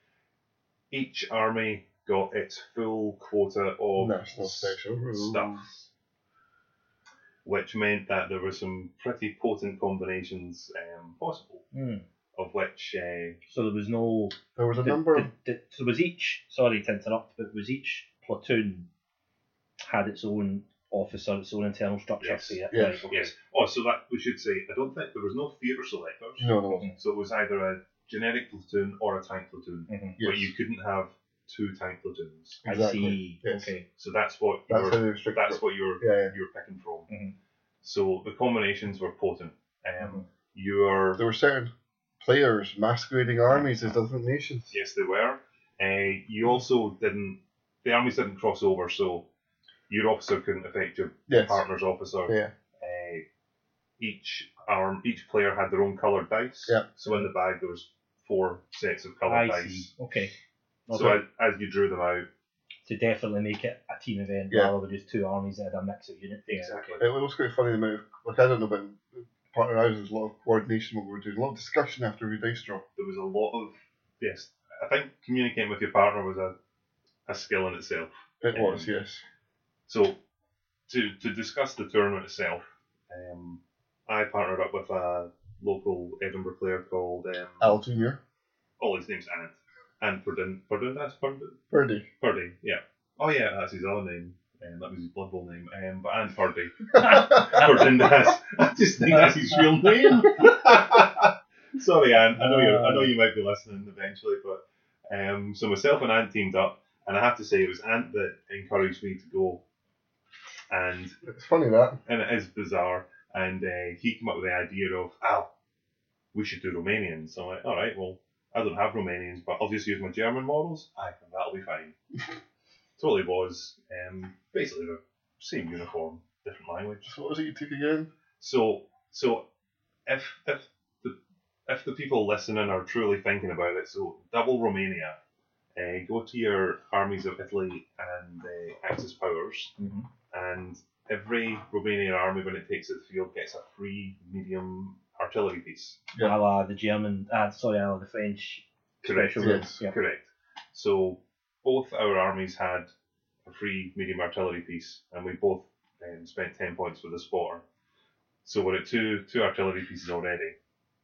Each army got its full quota of National special rules. stuff, which meant that there were some pretty potent combinations um, possible. Hmm. Of which, uh, So there was no. There was a did- number of did- did- so was each. Sorry to interrupt, but was each platoon had its own officer, its own internal structure. Yes. So, yeah, Yes. right, okay. Yes. Oh, so that we should say, I don't think there was no theatre selectors. No, there wasn't. So it was either a generic platoon or a tank platoon, Mhm. Yes. but you couldn't have two tank platoons. I Exactly. see. Yes. Okay. So that's what you That's were, how they restrict that's it. what you were Yeah, yeah. you were picking from. Mhm. So the combinations were potent. Um, Mhm. Your There were certain players masquerading armies as different nations. yes, they were. Uh, you also didn't. The armies didn't cross over, so your officer couldn't affect your Yes. partner's officer. Yeah. Uh, each arm, each player had their own coloured dice. Yeah. So in the bag there was four sets of coloured I dice. see. Okay. So Okay. as, as you drew them out, To definitely make it a team event Yeah. rather than just two armies that had a mix of unit things. Exactly. It was quite funny the amount of, like, I don't know, but partner I was, there's a lot of coordination what we were doing, a lot of discussion after every dice draw. there was a lot of yes. I think communicating with your partner was a, a skill in itself. It Um, was, yes. So to to discuss the tournament itself, um, I partnered up with a local Edinburgh player called um, Al Junior oh his name's Ant Ant Purdon Purdon that's Purdon Purdy. Purdy yeah oh yeah that's his other name and um, that was his Blood Bowl name um, but Ant Purdy Purdon that's I just think that's his real name. Sorry Ant, I know you I know you might be listening eventually, but um, so myself and Ant teamed up, and I have to say it was Ant that encouraged me to go. And It's funny that. and it is bizarre. And uh, he came up with the idea of, oh, we should do Romanians. So I'm like, all right, well, I don't have Romanians, but I'll just use my German models. Aye, that'll be fine. Totally was. Um, basically the same uniform, different language. So what was it you took again? So, so if if the if the people listening are truly thinking about it, so double Romania, uh, go to your armies of Italy and uh, Axis powers. Mhm. And every Romanian army, when it takes it to the field, gets a free medium artillery piece. Yeah. A la the German, uh, sorry, a la the French Correct. special Yes. rules. Yeah. Correct. So both our armies had a free medium artillery piece, and we both um, spent ten points for the spotter. So we're at two two artillery pieces already.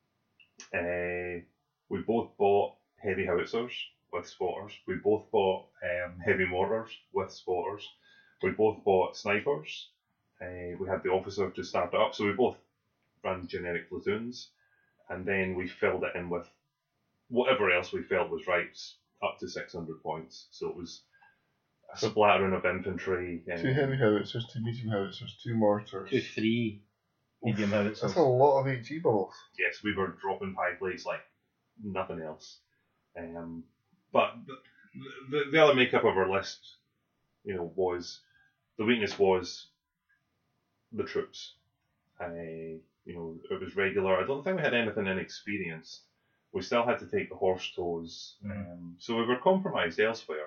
Uh, we both bought heavy howitzers with spotters. We both bought um, heavy mortars with spotters. We both bought snipers. Uh, we had the officer to start it up, so we both ran generic platoons, and then we filled it in with whatever else we felt was right, up to six hundred points. So it was a splattering of infantry. Um, Two heavy howitzers, two medium howitzers, two mortars. Two, three medium howitzers. That's a lot of H E bubbles. Yes, we were dropping pie plates like nothing else. Um, but the, the, the other makeup of our list, you know, was the weakness was the troops. I, you know, it was regular. I don't think we had anything inexperienced. We still had to take the horse toes, um, so we were compromised elsewhere.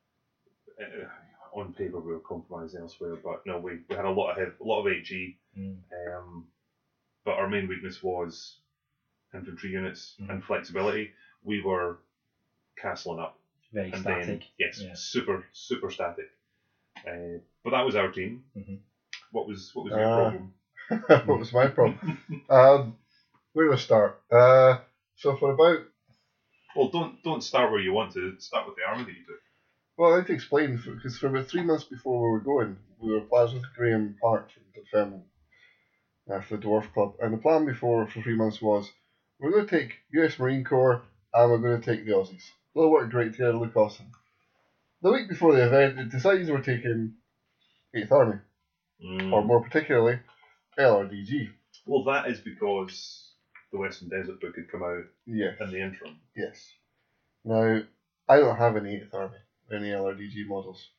Uh, on paper, we were compromised elsewhere, but no, we, we had a lot of hev- a lot of H E. Mm. Um, but our main weakness was infantry units Mm. and flexibility. We were castling up. Very And static. then, yes, Yeah. super, super static. Uh, but that was our team. Mhm. What was what was your Uh, problem? What was my problem? um, where do I start? Uh, so for about, Well, don't don't start where you want to. Start with the army that you took. well, I need to explain, because for about three months before we were going, we were plans with Graham Hart from Dunfermline, uh, for the Dwarf Club, and the plan before for three months was, we're going to take U S Marine Corps, and we're going to take the Aussies. They'll work great together, look awesome. The week before the event, it decided we're taking eighth Army, Mm. or more particularly, L R D G. Well, that is because the Western Desert book had come out Yes. in the interim. Yes. Now, I don't have any eighth Army, any L R D G models.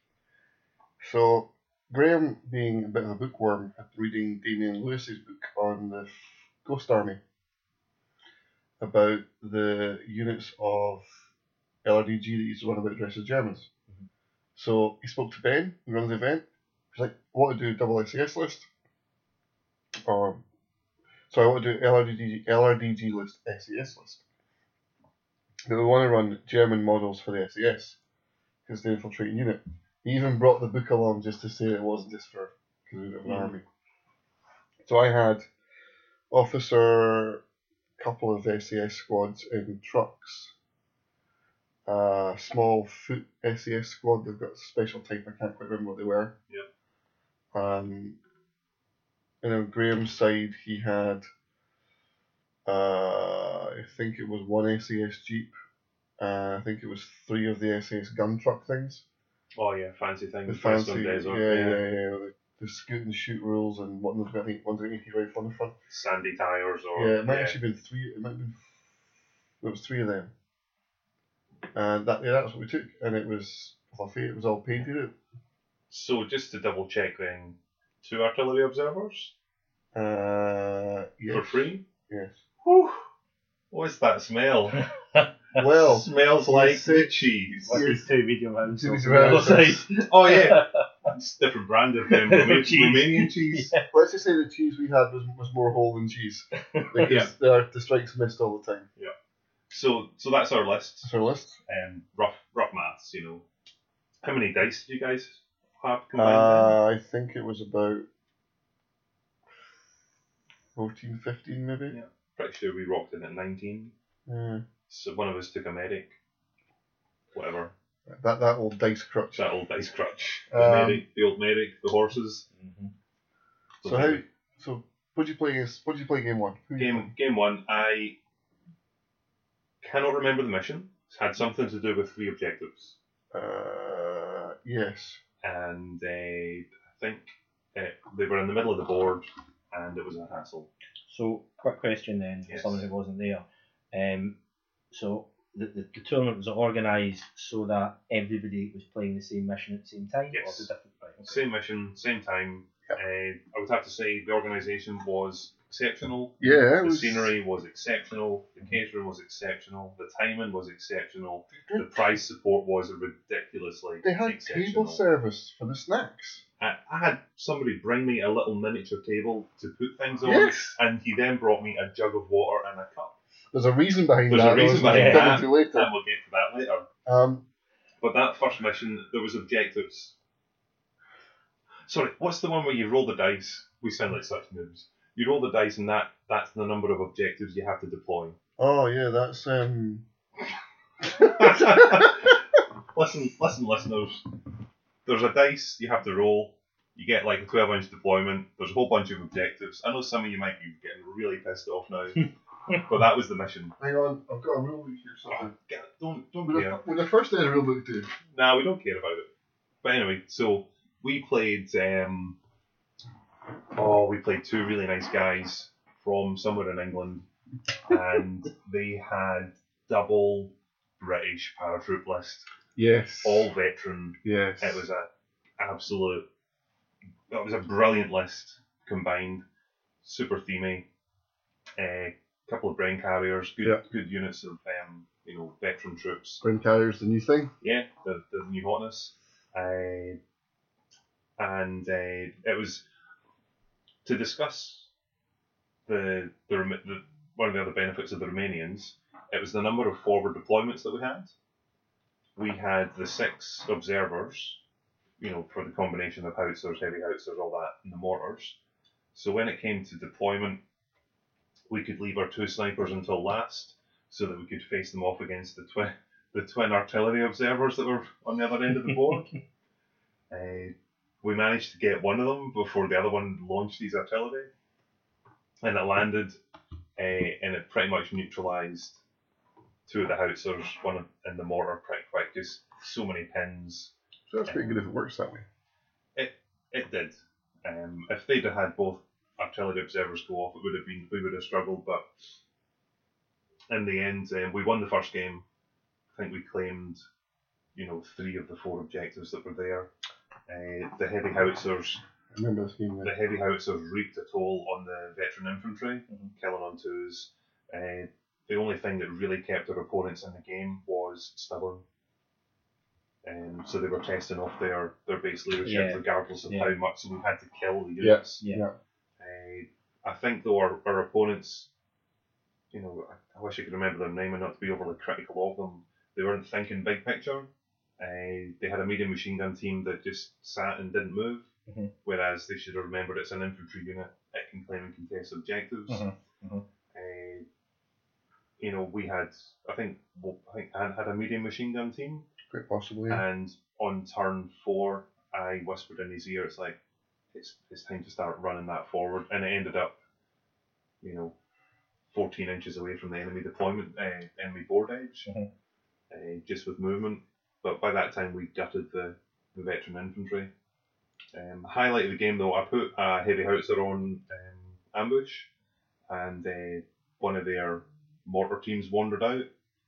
So, Graham, being a bit of a bookworm, had been reading Damien Lewis's book on the Ghost Army about the units of L R D G that used to run about dressed as Germans. Mhm. So, he spoke to Ben, who runs the event. He's like, what to do, double S E S list? Or, so I want to do L R D G, L R D G list, S E S list. But we want to run German models for the S E S, because they're infiltrating unit. He even brought the book along just to say it wasn't just for, because we have an Mm. army. So I had officer, couple of S E S squads in trucks, a small foot S E S squad, they've got a special type, I can't quite remember what they were. Yep. Um, and on Graham's side, he had, uh, I think it was one S A S Jeep, and I think it was three of the S A S gun truck things. Oh yeah, fancy things. The Western fancy, Desert, yeah, yeah, yeah, the, the scoot and shoot rules, and one of the one's got eighty rifle on the front. Sandy tires, or Yeah, it might actually been three. It might have been. It was three of them, and that yeah, that's what we took, and it was fluffy. It was all painted out. So just to double check, then, two artillery observers Uh, yes. for free. Yes. Whew. What's that smell? Well, Smells you like say- cheese. Like Yes. these two medium rounds. Two on medium the other rounds. side. Oh yeah, it's a different brand of um, Roma- Cheese. Romanian cheese. let's just say the cheese we had was, was more whole than cheese because Yeah. the, the strikes missed all the time. So so that's our list. That's our list. Um, rough rough maths, you know. How many dice did you guys have combined? Uh, I think it was about fourteen, fifteen maybe. Yeah. Pretty sure we rocked in at nineteen. Yeah. So one of us took a medic. Whatever. That that old dice crutch. That old dice crutch. The Um, medic, the old medic, the horses. Mhm. So how? So what did you play against? What did you play game one? Who did you Game game one, I cannot remember the mission. It had something to do with three objectives, play? Uh, yes. and uh, I think uh, they were in the middle of the board, and it was a hassle. So, quick question then for Yes. someone who wasn't there. Um, so, the, the, the tournament was organised so that everybody was playing the same mission at the same time? Yes. Or was it different? Right, okay. Same mission, same time. Yep. Uh, I would have to say the organisation was exceptional. Yeah. It The was, scenery was exceptional. The catering was exceptional. The timing was exceptional. The prize support was ridiculously They had exceptional. table service for the snacks. I, I had somebody bring me a little miniature table to put things on, Yes. and he then brought me a jug of water and a cup. There's a reason behind There's that. a reason though, behind we'll get that, into later. and we'll get to that later. Um, But that first mission, there was objectives. Sorry, what's the one where you roll the dice? We sound like such noobs. You roll the dice, and that that's the number of objectives you have to deploy. oh yeah, that's um. Listen, listen, listeners. There's a dice you have to roll. You get like a twelve inch deployment. There's a whole bunch of objectives. I know some of you might be getting really pissed off now, but that was the mission. Hang on, I've got a rule book here. Oh, Something. get- don't don't When care. I, when I first did a rule book too. Nah, we don't care about it. But anyway, so we played. Um, oh, we played two really nice guys from somewhere in England, and they had double British paratroop list, Yes. all veteran. Yes. It was a absolute. It was a brilliant list combined, super themey. A couple of brain carriers, good Yeah. good units of um, you know veteran troops. Brain carrier's the new thing. Yeah, the, the new hotness. Uh, and uh, it was to discuss the, the, Roma- the one of the other benefits of the Romanians. It was the number of forward deployments that we had. We had the six observers, you know, for the combination of howitzers, heavy howitzers, all that, and the mortars. So when it came to deployment, we could leave our two snipers until last, so that we could face them off against the twin the twin artillery observers that were on the other end of the board. uh, we managed to get one of them before the other one launched his artillery, and it landed, uh, and it pretty much neutralised two of the howitzers, one in the mortar pretty quick. Just so many pins. So that's pretty good if it works that way. It did. Um, if they'd have had both artillery observers go off, it would have been we would have struggled. But in the end, um, we won the first game. I think we claimed, you know, three of the four objectives that were there. Uh, the heavy howitzers, I remember this game the then. heavy howitzers reaped a toll on the veteran infantry, killing on twos. Uh, the only thing that really kept our opponents in the game was stubborn. Um, so they were testing off their, their base leadership Yeah. regardless of Yeah. how much, so we had to kill the units. Yeah. Yeah. Uh, I think though our, our opponents, you know, I, I wish I could remember their name and not to be overly critical of them. They weren't thinking big picture. Uh, they had a medium machine gun team that just sat and didn't move, Mhm. whereas they should have remembered it's an infantry unit. It can claim and contest objectives. Mhm. Mhm. Uh, you know, we had, I think, well, I think Anne had a medium machine gun team, Quite possibly. Yeah. and on turn four, I whispered in his ear, it's like, it's it's time to start running that forward. And it ended up, you know, fourteen inches away from the enemy deployment, uh, enemy board edge, Mhm. uh, just with movement. But by that time, we gutted the, the veteran infantry. Um, highlight of the game, though, I put a heavy howitzer on um, ambush, and uh, one of their mortar teams wandered out,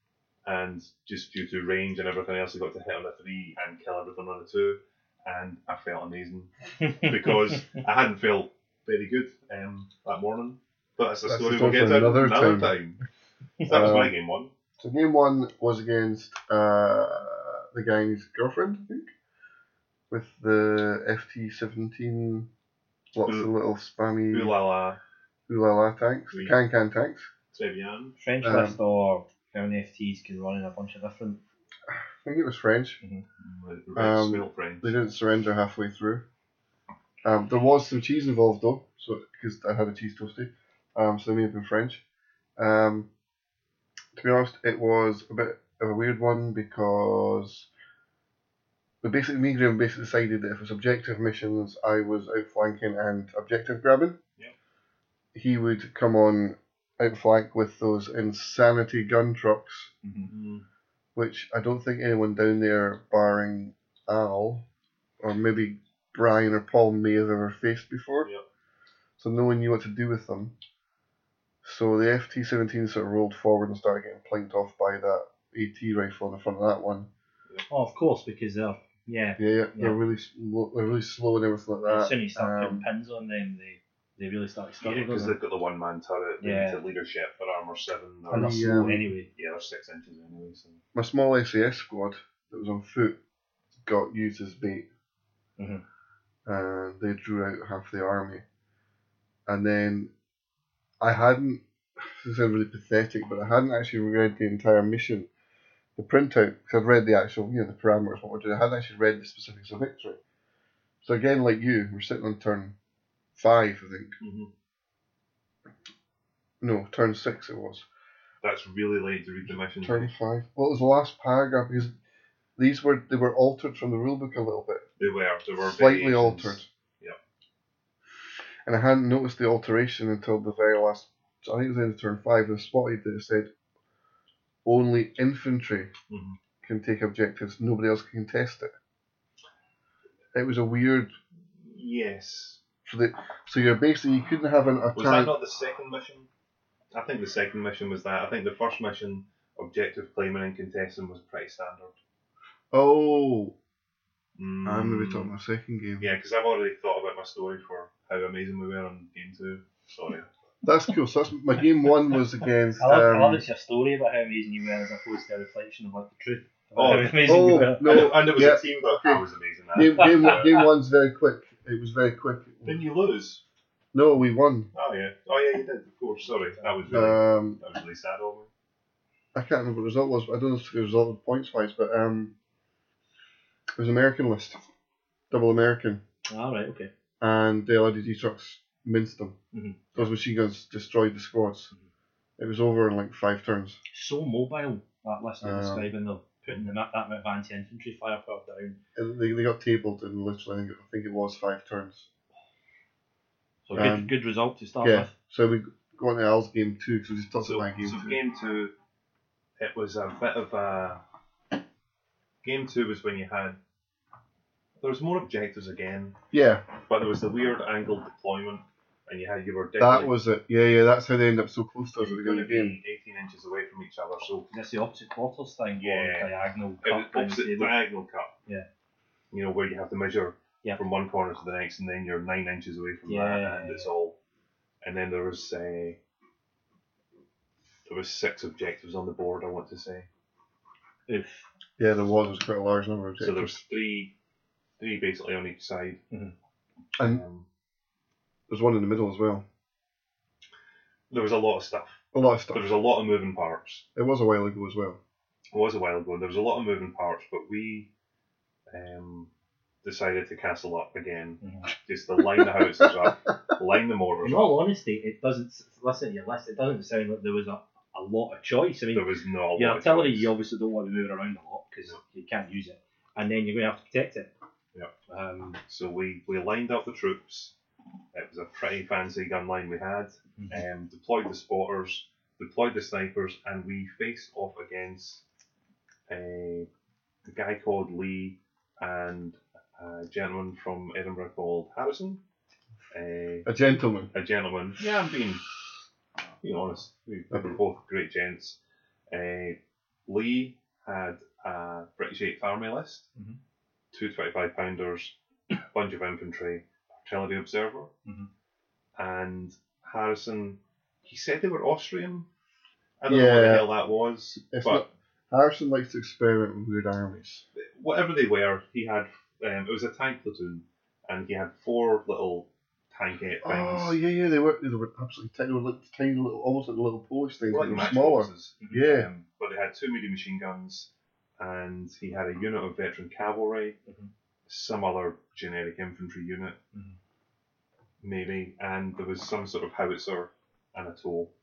and just due to range and everything else, I got to hit on a three and kill everything on a two, and I felt amazing because I hadn't felt very good um, that morning. But that's a That's story a we'll story get for to another another time. time. So that was Um, my game one. So game one was against uh, the guy's girlfriend, I think, with the F T seventeen, lots Ooh. of little spammy Ooh la la, ooh la la tanks, Oui. can can tanks. très bien. French Um, list or how many F Ts can run in a bunch of different. I think it was French. Red Um, smelt French. They didn't surrender halfway through. Um, there was some cheese involved though, so because I had a cheese toasty, um, so they may have been French. Um, to be honest, it was a bit of a weird one because we basically, me and Graham basically decided that if it was objective missions, I was outflanking and objective grabbing. Yep. He would come on outflank with those insanity gun trucks, Mm-hmm. which I don't think anyone down there, barring Al, or maybe Brian or Paul, may have ever faced before. Yep. So no one knew what to do with them. So the F T seventeen sort of rolled forward and started getting plinked off by that AT rifle in the front of that one. Oh, of course, because they're. Yeah. Yeah, yeah, they're Yeah. really slow, they're really slow and everything like that. As soon as you start Um, putting pins on them, they, they really start to Yeah, struggle. because don't they've got the one man turret, they Yeah. need to leadership for armour seven. they? Or, And they're The, slow um, anyway. yeah, they're six inches anyway. So. my small S A S squad that was on foot got used as bait, Mhm. and they drew out half the army. And then I hadn't. This sounds really pathetic, but I hadn't actually read the entire mission, the printout, because I'd read the actual, you know, the parameters, what we're doing. I hadn't actually read the specifics of victory. So again, like you, we're sitting on turn five, I think. Mm-hmm. No, turn six it was. That's really late to read the mission. Turn five. Well, it was the last paragraph because these were they were altered from the rulebook a little bit, They were. They were slightly variations. altered. Yep. And I hadn't noticed the alteration until the very last. So I think it was the end of turn five. And I spotted that it said only infantry Mhm. can take objectives. Nobody else can contest it. It was a weird. Yes. So that so you're basically you couldn't have an a Was that tank. not the second mission? I think the second mission was that. I think the first mission, objective claiming and contesting, was pretty standard. Oh, Mm. I'm maybe talking about the second game. Yeah, because I've already thought about my story for how amazing we were on game two. Sorry. That's cool. So that's my game one was against. I love, I love Um, it's your story about how amazing you were as opposed to a reflection of like the truth. Oh, About how amazing you oh were. no! and it was yeah, a team, but okay. that was amazing. That. Game game one- game one's very quick. It was very quick. Didn't you lose? No, we won. Oh yeah. Oh yeah, you did. Of course. Sorry. That was really. Um, that was really sad of me. I can't remember what the result was. But I don't know if the result was points wise, but um, it was American list, double American, All right, okay. and the L I D D trucks minced them. Mhm. Those machine guns destroyed the squads. It was over in like five turns. So mobile, that list you're Um, describing, they're putting the, that amount of anti-infantry firepower down. And they, they got tabled in literally, I think, I think it was five turns. So good, Um, good result to start Yeah. with. So we go on to Al's game two because we just talked So, about my game so two. game two, it was a bit of a. Game two was when you had. There was more objectives again, Yeah, but there was the weird angled deployment, and you had you were that definitely was it. Yeah, yeah, that's how they end up so close to us at the going beginning to of the game. be eighteen inches away from each other. So That's the opposite quarters thing, Yeah. or diagonal it was cut down the opposite table. diagonal cut. Yeah. You know where you have to measure Yeah. from one corner to the next, and then you're nine inches away from Yeah. that, and it's all. And then there was uh, there was six objectives on the board. I want to say. Oof. Yeah, there was. It was quite a large number of So objectives. there's three, three basically on each side. And Um, there's one in the middle as well. there was a lot of stuff. A lot of stuff. There was a lot of moving parts. It was a while ago as well. It was a while ago. There was a lot of moving parts, but we um, decided to castle up again. Mhm. Just to line the houses up, line the mortars In up. all honesty, it doesn't, listen to your list, it doesn't sound like there was a, a lot of choice. I mean, There was no. your lot of artillery, choice. you obviously don't want to move it around a lot because you can't use it. And then you're going to have to protect it. Yep. Um, So we, we lined up the troops. It was a pretty fancy gun line we had. Mhm. Um, deployed the spotters, deployed the snipers, and we faced off against a, a guy called Lee and a gentleman from Edinburgh called Harrison. Uh, A gentleman. a gentleman. Yeah, I'm being, being honest. We, they were both great gents. Uh, Lee had a British eighth Army list, Mhm. two twenty-five pounders, bunch of infantry, artillery observer, Mhm. and Harrison, he said they were Austrian. I don't know what the Yeah. hell that was, It's but not, Harrison likes to experiment with weird armies. whatever they were, he had, um, it was a tank platoon, and he had four little tankette things. Oh yeah, yeah, they were they were absolutely tiny, they were like tiny little, almost like little Polish things, Like but they were matchboxes. smaller. Yeah. Um, but they had two medium machine guns, and he had a unit of veteran cavalry, Mhm. some other generic infantry unit, Mhm. maybe, and there was some sort of howitzer and a tow.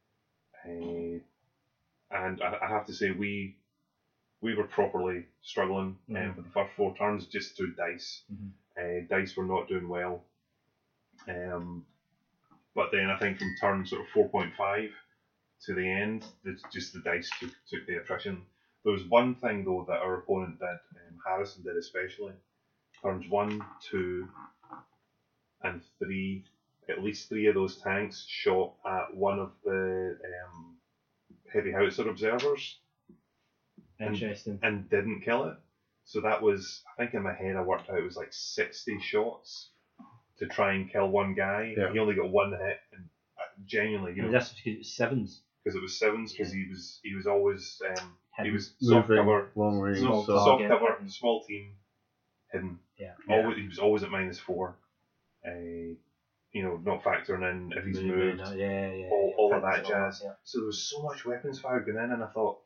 Uh, and I, I have to say, we we were properly struggling um, Mhm. for the first four turns just through dice. Mhm. Uh, dice were not doing well. Um, but then I think from turn sort of four point five to the end, the, just the dice took, took the attrition. There was one thing though that our opponent did, um, Harrison did especially. Turns one, two, and three, at least three of those tanks shot at one of the um, heavy howitzer observers Interesting. and didn't kill it. So that was, I think in my head I worked out it was like sixty shots to try and kill one guy. Yeah. He only got one hit, and uh, genuinely, you And know, this was because it was sevens. because it was sevens, because he was he was always um, he Hidden. was soft Moving, cover, long range. soft, So. soft target, cover, hidden. small team, hidden. Yeah. Always, he was always at minus four. Uh, you know, not factoring in if he's Moving, moved, uh, yeah, yeah, all, yeah, all of pins that and all jazz. yeah. So there was so much weapons fire going in, and I thought,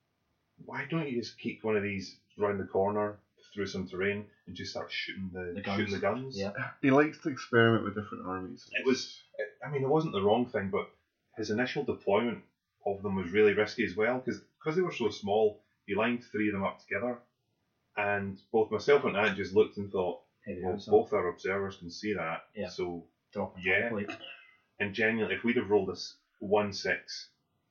why don't you just keep one of these round the corner through some terrain and just start shooting the, The guns. shooting the guns? Yeah. He likes to experiment with different armies. It was, I mean, it wasn't the wrong thing, but his initial deployment of them was really risky as well, because they were so small, he lined three of them up together, and both myself and Ant just looked and thought, Heavy well, howitzer. both our observers can see that, Yeah. so, Drop and yeah. plate. and genuinely, if we'd have rolled this one six,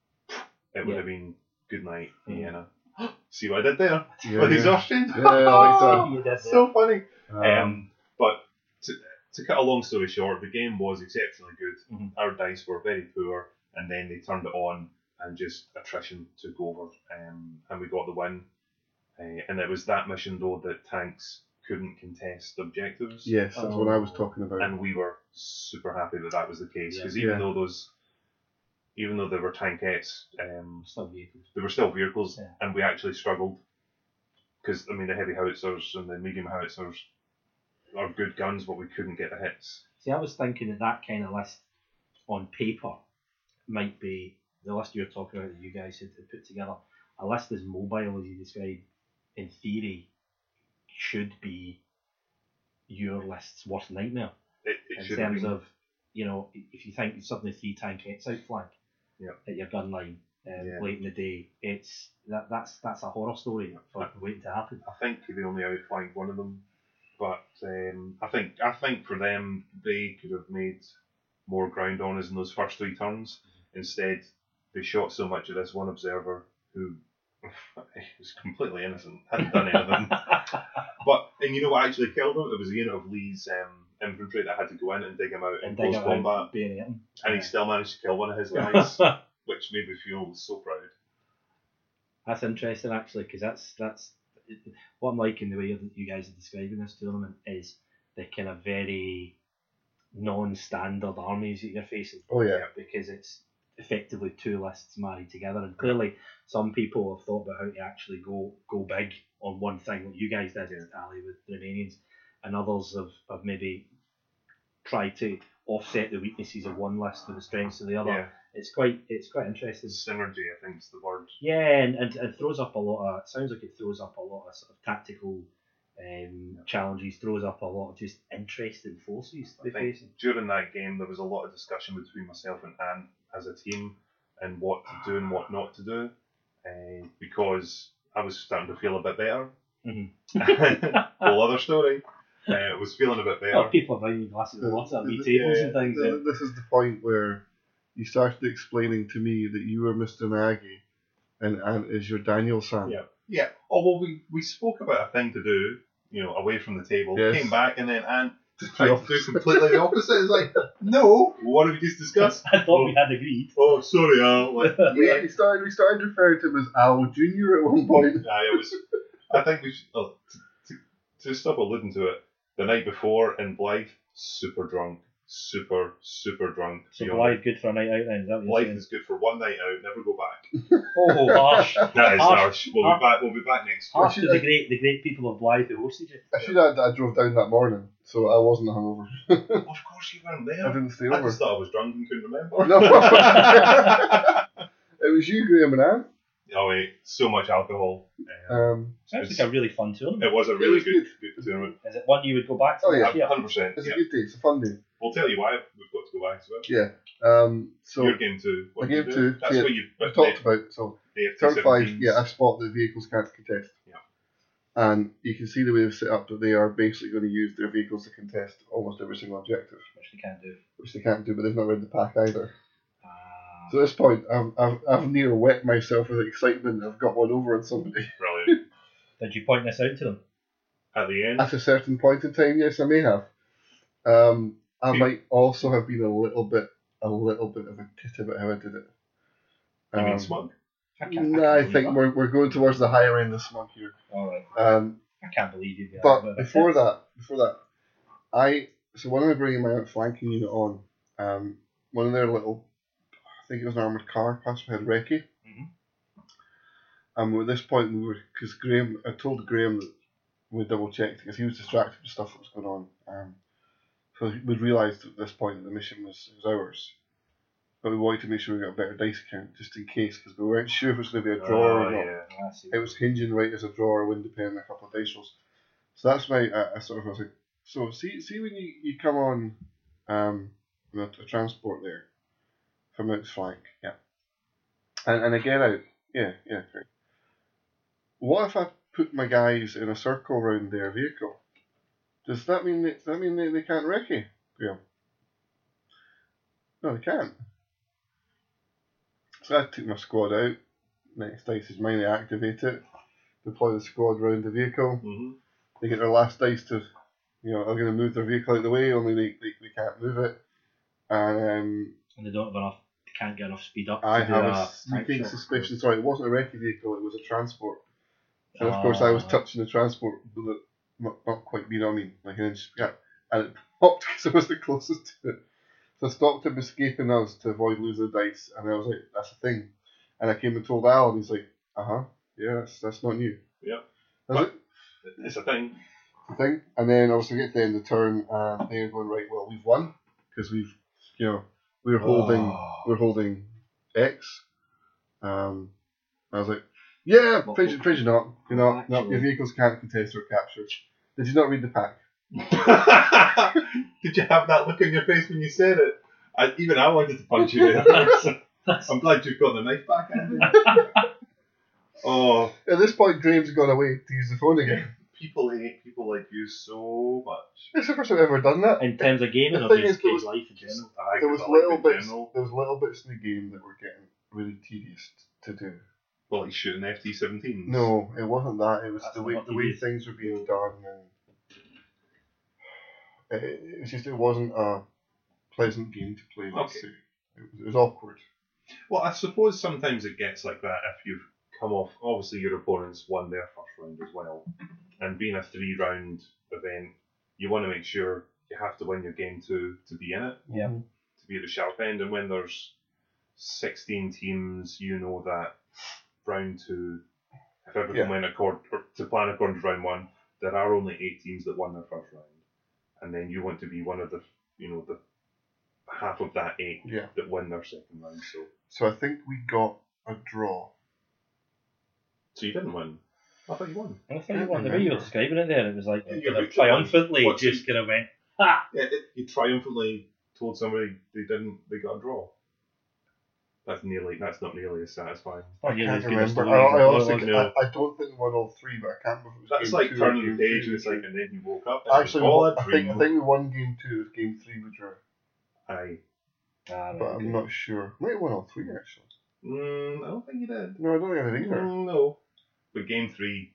it would Yeah. have been good night, Mhm. Vienna. See what I did there? Yeah, With yeah. exhaustion? Yeah, I like that. You did that. So funny. Um, Um, but to, to cut a long story short, the game was exceptionally good. Mhm. Our dice were very poor, and then they turned it on, and just attrition took over, um, and we got the win. Uh, and it was that mission though that tanks couldn't contest objectives, yes, that's what I was talking about. and we were super happy that that was the case, Yeah. because even Yeah. though those, even though they were tankettes, um, Still vehicles. they were still vehicles, Yeah. and we actually struggled. Because, I mean, the heavy howitzers and the medium howitzers are good guns, but we couldn't get the hits. See, I was thinking that that kind of list on paper might be the list you were talking about that you guys had had put together. A list as mobile as you described, in theory, should be your list's worst nightmare. It, it In should have terms been. of, you know, if you think suddenly three tankettes outflank Yep. at your gun line um, Yeah. late in the day, it's that that's that's a horror story for waiting to happen. I think they only outflanked one of them, but um, I think I think for them they could have made more ground on us in those first three turns. Instead, they shot so much at this one observer who was completely innocent, hadn't done anything. But and you know what actually killed him? It was a unit of Lee's um, infantry that had to go in and dig him out in And dig close it combat, out, bayonet him. and he still managed to kill one of his guys, which made me feel so proud. That's interesting actually, because that's that's what I'm liking the way that you guys are describing this tournament is the kind of very non-standard armies that you're facing. Oh yeah. Because it's effectively two lists married together, and clearly some people have thought about how to actually go go big on one thing, like you guys did, Ali, with the Romanians, and others have, have maybe tried to offset the weaknesses of one list with the strengths of the other. Yeah, It's quite it's quite interesting. synergy, I think, is the word. Yeah, and, and it throws up a lot of. It sounds like it throws up a lot of sort of tactical um, challenges. Throws up a lot of just interesting forces to I be think facing. during that game there was a lot of discussion between myself and Ant as a team and what to do and what not to do, uh, because I was starting to feel a bit better Mm-hmm. Whole other story. Uh, was feeling a bit better. Oh, people are buying glasses of water at wee tables yeah, and things. th- Yeah. This is the point where you started explaining to me that you were Mister Nagy and Ant is your Daniel-san. Yeah. Yeah. Oh, well, we, we spoke about a thing to do, you know, away from the table. Yes. Came back and then Ant Just tried the to do completely the opposite. It's like, no, what have we just discussed? I thought we had agreed. Oh, sorry, Al. Like, We, yeah. we started we started referring to him as Al Junior at one point. Nah, it was. I think we should. Oh, to, to, to stop alluding to it, the night before in Blythe, super drunk, super super drunk. So You know, Blythe good for a night out then, is that what you're Blythe saying? is good for one night out, never go back. Oh, harsh. That is Harsh. harsh. We'll Harsh. be back. We'll be back next week. Harsh to the great, the great people of Blythe who hosted you. I should add that I drove down that morning, so I wasn't hungover. Of course you weren't there. I didn't stay I over. just thought I was drunk and couldn't remember. No. It was you, Graham, and Anne. Oh wait, so much alcohol. Um, Um, Sounds like a really fun tournament. it was a it really was good, good tournament. Is it one you would go back to? Oh, yeah. Yeah. Hundred percent. it's Yeah. a good day. It's a fun day. We'll tell you why we've got to go back as well. Yeah. Um, so Your game two. What My did game you do? two, That's yeah, what you we talked about. So turn five, yeah, I spot the vehicles can't contest. Yeah. And you can see the way they've set up that they are basically going to use their vehicles to contest almost every single objective, Which they can't do. which they can't do, but they've not read the pack either. Ah. So at this point, I've, I've, I've near wet myself with excitement. I've got one over on somebody. Brilliant. Did you point this out to them? At the end, At a certain point in time, yes, I may have. Um, I You- might also have been a little bit, a little bit of a tit about how I did it. I mean Um, smug. I can't, No, can't I believe think that. we're, we're going towards the higher end of smug here. Alright. Um, I can't believe you. but before that, before that, I so when I'm bringing my outflanking unit on, um, one of their little, I think it was an armored car, possibly had recce. Mhm. And at this point, we were because Graham, I told Graham that we double checked because he was distracted with stuff that was going on. Um, so we'd realised at this point that the mission was, was ours. But we wanted to make sure we got a better dice count just in case because we weren't sure if it was going to be a draw Oh, or not. yeah. I see. It was hinging right as a draw or win depending on a couple of dice rolls. So that's why I, I sort of was like, so see see when you, you come on um on a, a transport there from its flank, yeah. And and I get out, yeah, yeah, great. What if I put my guys in a circle around their vehicle? Does that mean that, does that mean they, they can't recce, Graham? No, they can't. So I took my squad out. Next dice is mine, they activate it. Deploy the squad around the vehicle. Mm-hmm. They get their last dice to, you know, they're going to move their vehicle out of the way, only they, they, they can't move it. And um, And they don't have enough. They can't get enough speed up. I to do have a a tank sneaking shot. suspicion, sorry, it wasn't a recce vehicle, it was a transport. And of course I was Ah. touching the transport, but it not, not quite, you know what I mean, like an inch gap. And it popped because I was the closest to it. So I stopped him escaping us to avoid losing the dice, and I was like, that's the thing. And I came and told Al, and he's like, uh-huh, yeah, that's, that's not new. Yeah. That's But- it. It's a thing. The thing. And then obviously we get to the end of the turn, and they're going, right, well, we've won, because we've, you know, we're holding, Oh. we're holding X. Um, I was like, yeah, Well, please, please you're not. You're not. No, actually- your vehicles can't contest or capture. Did you not read the pack? Did you have that look on your face when you said it? I, even I wanted to punch you there. I'm glad you've got the knife back, Andy. Oh, At this point, Graham's gone away to use the phone again. people hate people like you so much. It's the first time I've ever done that. In terms of gaming The or thing just is, there his was- life in general? I There guess was I like little in bits. general. There was little bits in the game that were getting really tedious to do. Well, like shooting F T seventeens. No, it wasn't that. It was That's the way not the way tedious. things were being done, and it, it was just it wasn't a pleasant game to play. Let's Okay. say. It was, it was awkward. Well, I suppose sometimes it gets like that if you've come off. Obviously, your opponents won their first round as well, and being a three-round event, you want to make sure you have to win your game two to be in it, Yeah. to be at the sharp end. And when there's sixteen teams, you know that round two, if everything Yeah. went according or to plan according to round one, there are only eight teams that won their first round, and then you want to be one of the, you know, the half of that eight Yeah. that win their second round. So, So I think we got a draw. so you didn't win. I thought you won. I thought you won. The way you were describing it there, it was like Yeah, kind you're of right. triumphantly What's just kind of went, ha! Yeah, it, you triumphantly told somebody they didn't. They got a draw. That's nearly. That's not nearly as satisfying. Not I nearly can't as good as remember. stories I, I as honestly, Loyal. No. I, I don't think one all three, but I can't remember if it was That's game like two or turning game the page, three. and it's like, and then you woke up. And Actually, it was all what, a I think dream. I think we won game two. It was game three we drew, Aye. Ah, but right, I'm okay. not sure. Might have won all three actually. Mm, I don't think you did. No, I don't think I did either. Mm, no. But game three.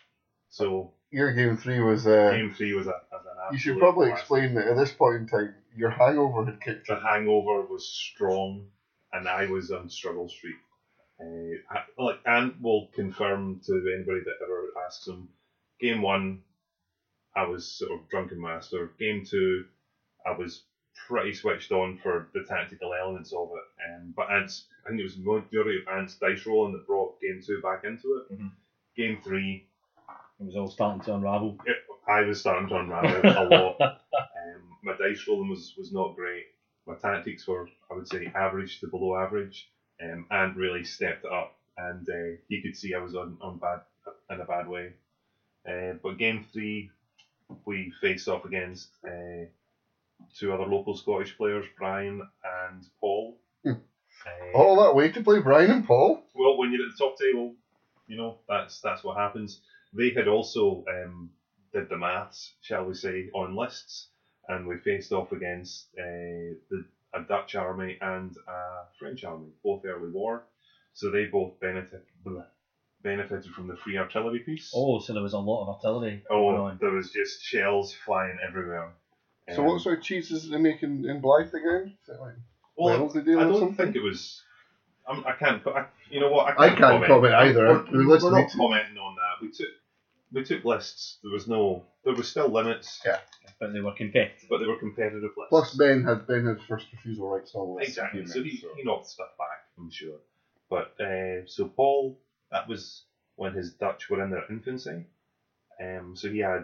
So Your game three was. Uh, game three was a, as an you should absolute probably classic. explain that at this point in time, your hangover had kicked The in. hangover was strong, and I was on struggle street. Uh, I, like, and will confirm to anybody that ever asks him. Game one, I was sort of drunken master. Game two, I was pretty switched on for the tactical elements of it. Um, but Ant's, I think it was the majority of Ant's dice rolling that brought game two back into it. Mhm. Game three, It was all starting to unravel. it, I was starting to unravel a lot. Um, my dice rolling was, was not great. My tactics were, I would say, average to below average, um, and really stepped it up. And uh, he could see I was on, on bad in a bad way. Uh, but game three, we faced off against uh, two other local Scottish players, Brian and Paul. Hmm. Uh, All that way to play Brian and Paul? well, when you're at the top table, you know that's that's what happens. They had also um, did the maths, shall we say, on lists, and we faced off against uh, the a Dutch army and a French army, both early war. So they both benefited benefited from the free artillery piece. Oh, so there was a lot of artillery going Oh, on. there was just shells flying everywhere. So Um, what sort of cheeses do they make in, in Blythe again? Is it like well, Wells they do I or don't something? think it was. I'm, I can't. co- I, you know what? I can't comment either. We're, The we're list not needs to- commenting on that. We took we took lists. There was no. There was still limits, Yeah. But they were competitive. but they were competitive lists. Plus Ben had Ben had first refusal rights on all this. exactly. So he, so. he knocked stuff back, I'm sure. But uh, so Paul, that was when his Dutch were in their infancy. Um, so he had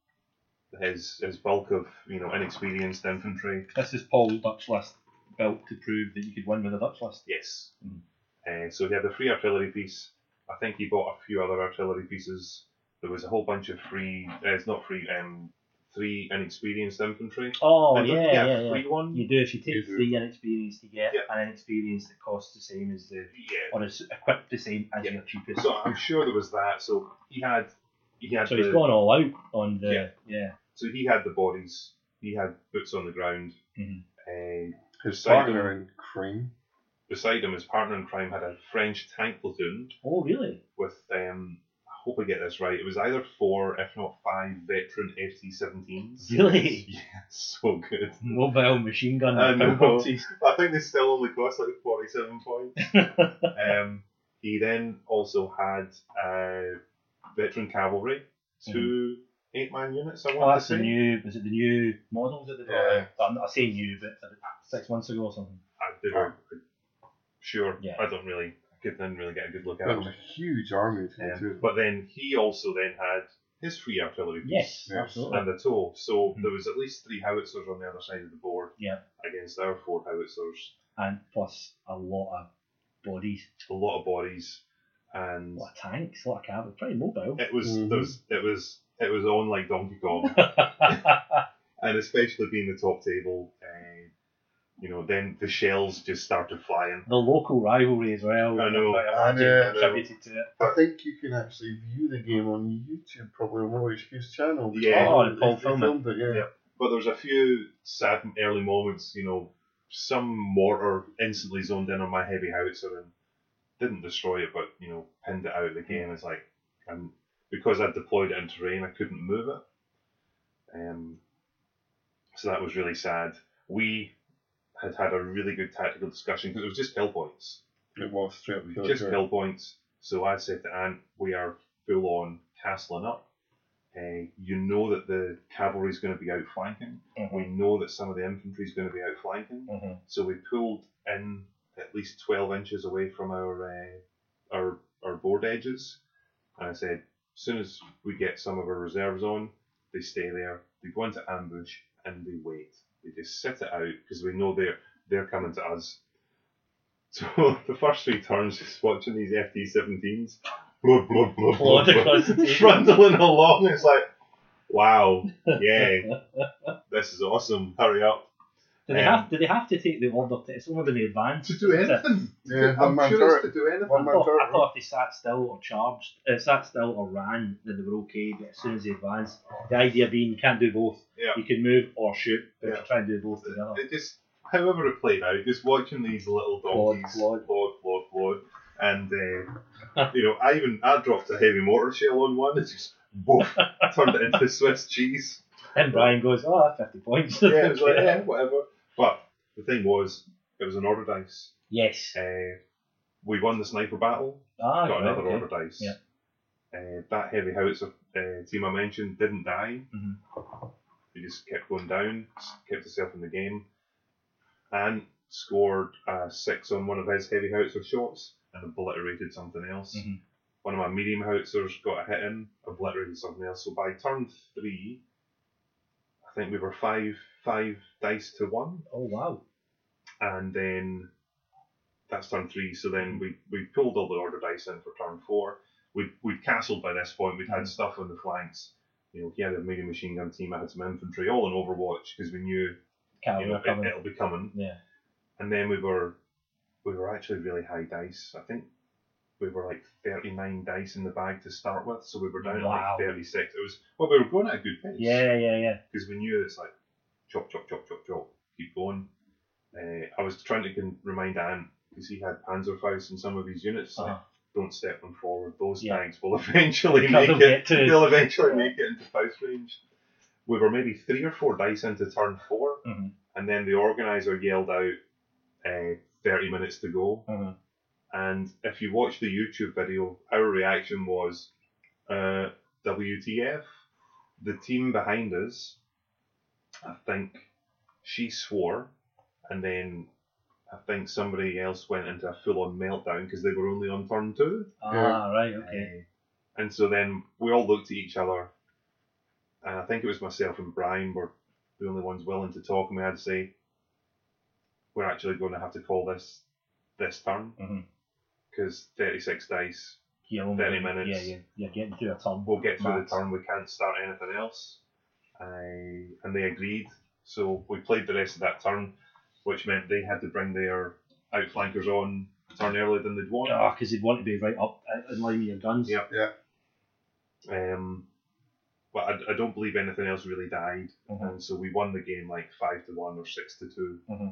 his his bulk of you know inexperienced infantry. This is Paul's Dutch list built to prove that you could win with a Dutch list. Yes. Mm. Uh, so he had the free artillery piece. I think he bought a few other artillery pieces. There was a whole bunch of free. Uh, it's not free. Um, three inexperienced infantry. Oh, And you yeah, get yeah, a yeah. free one. You do. If you take You do. three inexperienced, you get Yeah. an inexperienced that costs the same as the, Yeah. or is equipped the same as Yeah. your cheapest. So I'm sure there was that. So he had. He had. So the, he's gone all out on the, Yeah. yeah. So he had the bodies. He had boots on the ground. Mhm. Uh, His beside partner him, in crime. beside him, his partner in crime had a French tank platoon Oh, really? with. Um, I hope I get this right. It was either four, if not five, veteran F T seventeens. Really? Yeah, so good. Mobile machine gun. I know. pillboxes. I think they still only cost like forty-seven points. um, he then also had uh, veteran cavalry, two eight-man units. I Oh, want that's to the say. new. Was it the new models that they brought Yeah. out? I say new, but six months ago or something. I they were sure. Yeah. I don't really. I couldn't really get a good look at That was them. a huge army to go Um, to. but then he also then had his free artillery piece. Yes, Yes. absolutely. And the tow. So Mhm. there was at least three howitzers on the other side of the board Yeah, against our four howitzers. and plus a lot of bodies, A lot of bodies, and a lot of tanks, a lot of cavalry. Pretty mobile. it was Mhm. there was it was it was on like Donkey Kong, and especially being the top table. Uh, you know, then the shells just started flying. The local rivalry as well. I know. I I imagine know. contributed to it. I think you can actually view the game on YouTube, probably on Roy Hughes' channel. Yeah. Oh, and Paul They filmed filmed it, yeah. Yeah. But there's a few sad early moments. You know, some mortar instantly zoned in on my heavy howitzer and didn't destroy it, but you know, pinned it out of the game. It's like, and because I deployed it in terrain, I couldn't move it. Um, so that was really sad. We had had a really good tactical discussion because it was just kill points, It was straight up kill, just yeah. kill points. So I said to Ant, we are full on castling up. Uh, you know that the cavalry is going to be outflanking. We know that some of the infantry is going to be outflanking. Mhm. So we pulled in at least twelve inches away from our uh, our our board edges. And I said, as soon as we get some of our reserves on, they stay there. They go into ambush and they wait. They just sit it out because we know they're they're coming to us. So the first three turns, just watching these F T seventeens, blah, blah, blah, Plod blah, across the blah, table. trundling along. It's like, wow, yeah, this is awesome. Hurry up. Do they Um, have? Do they have to take the order? To, it's only when they advance. To do isn't it? anything. Yeah, I'm one man sure turret. it's to do anything. One I man thought, turret. I thought if they sat still or charged, uh, sat still or ran, then they were okay. But as soon as they advance, the idea being you can't do both. Yeah. You can move or shoot, but Yeah. if you try and do both together. It just, however it played out, just watching these little Claude, donkeys, Claude. Claude, Claude, Claude, and uh, you know, I even I dropped a heavy mortar shell on one. It's just woof, turned it into Swiss cheese. And Brian goes, "Oh, that's fifty points." Yeah, it was like yeah, whatever. But the thing was, it was an order dice. Yes. Uh, we won the sniper battle. Ah, Got right, another okay. order dice. Yeah. Uh, that heavy howitzer uh, team I mentioned didn't die. Mm-hmm. He just kept going down, kept himself in the game, and scored a six on one of his heavy howitzer shots and obliterated something else. Mm-hmm. One of my medium howitzers got a hit in, obliterated something else. So by turn three, I think we were five five dice to one, Oh wow. and then that's turn three. So then we, we pulled all the order dice in for turn four. We'd, we'd castled by this point. We'd had Mhm. stuff on the flanks. You know, he had a medium machine gun team. I had some infantry, all in Overwatch because we knew, you Cavalry know it, coming. it'll be coming. Yeah. And then we were we were actually really high dice. I think we were like thirty-nine dice in the bag to start with, so we were down Wow. at like thirty-six. It was well, we were going at a good pace. Yeah, yeah, yeah. Because we knew it's like chop, chop, chop, chop, chop, keep going. Uh, I was trying to con- remind Ant because he had Panzerfaust in some of his units. Like, Uh-huh. don't step them forward. Those Yeah. tanks will eventually They'll make it. get to- They'll eventually make it into Faust range. We were maybe three or four dice into turn four, Mhm. and then the organizer yelled out, uh, "thirty minutes to go." Mhm. And if you watch the YouTube video, our reaction was, uh, W T F? The team behind us, I think she swore, and then I think somebody else went into a full-on meltdown because they were only on turn two. Ah, right, okay. Uh, and so then we all looked at each other, and I think it was myself and Brian were the only ones willing to talk, and we had to say, we're actually going to have to call this this turn, Mhm. because thirty-six dice, You only- thirty minutes. Yeah, you, you're getting through a turn. we'll get through Max. the turn, we can't start anything else. I, and they agreed, so we played the rest of that turn, which meant they had to bring their outflankers on a turn earlier than they'd want. Ah, because they'd want to be right up uh, in line with your guns. Yep. Yeah. Um, but I, I don't believe anything else really died, Mhm. and so we won the game like five to one or six to two, Mhm.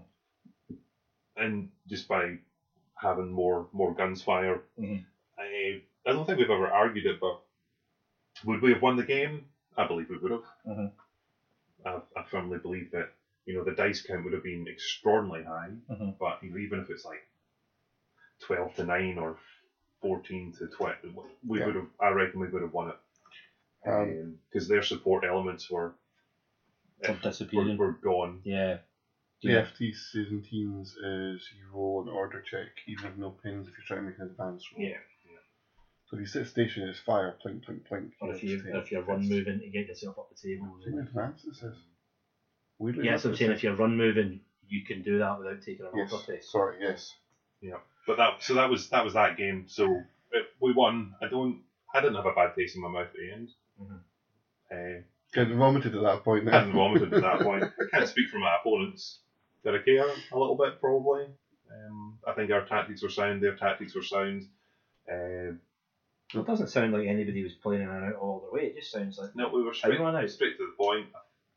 and just by having more more guns fire. Mhm. I I don't think we've ever argued it, but would we have won the game? I believe we would have. Mhm. I, I firmly believe that you know the dice count would have been extraordinarily high, Mhm. but you know, even if it's like twelve to nine or fourteen to twenty, we Yeah. would have. I reckon we would have won it. Um, Because their support elements were Were were, disappearing. were gone. Yeah. D Yeah. F T season teams is you roll an order check, even with no pins, if you're trying to make an advance roll. Yeah. So if you sit stationary, it's fire, plink, plink, plink. Or if you take if you run hits. moving to get yourself up the table. It's an advance, it says. Weirdly Yeah, that's what I'm enough, saying. it If you run moving, you can do that without taking an says- order Yes, test. sorry, yes. Yeah, but that so that was that was that game. So it, we won. I don't. I didn't have a bad taste in my mouth at the end. Mhm. Uh, Kind of vomited at that point I now. hadn't vomited at that point. I can't speak for my opponents. Did I care a little bit? Probably. Um, I think our tactics were sound. Their tactics were sound. Uh, It doesn't sound like anybody was playing in and out all the way. It just sounds like no, we were straight, Everyone out. straight to the point.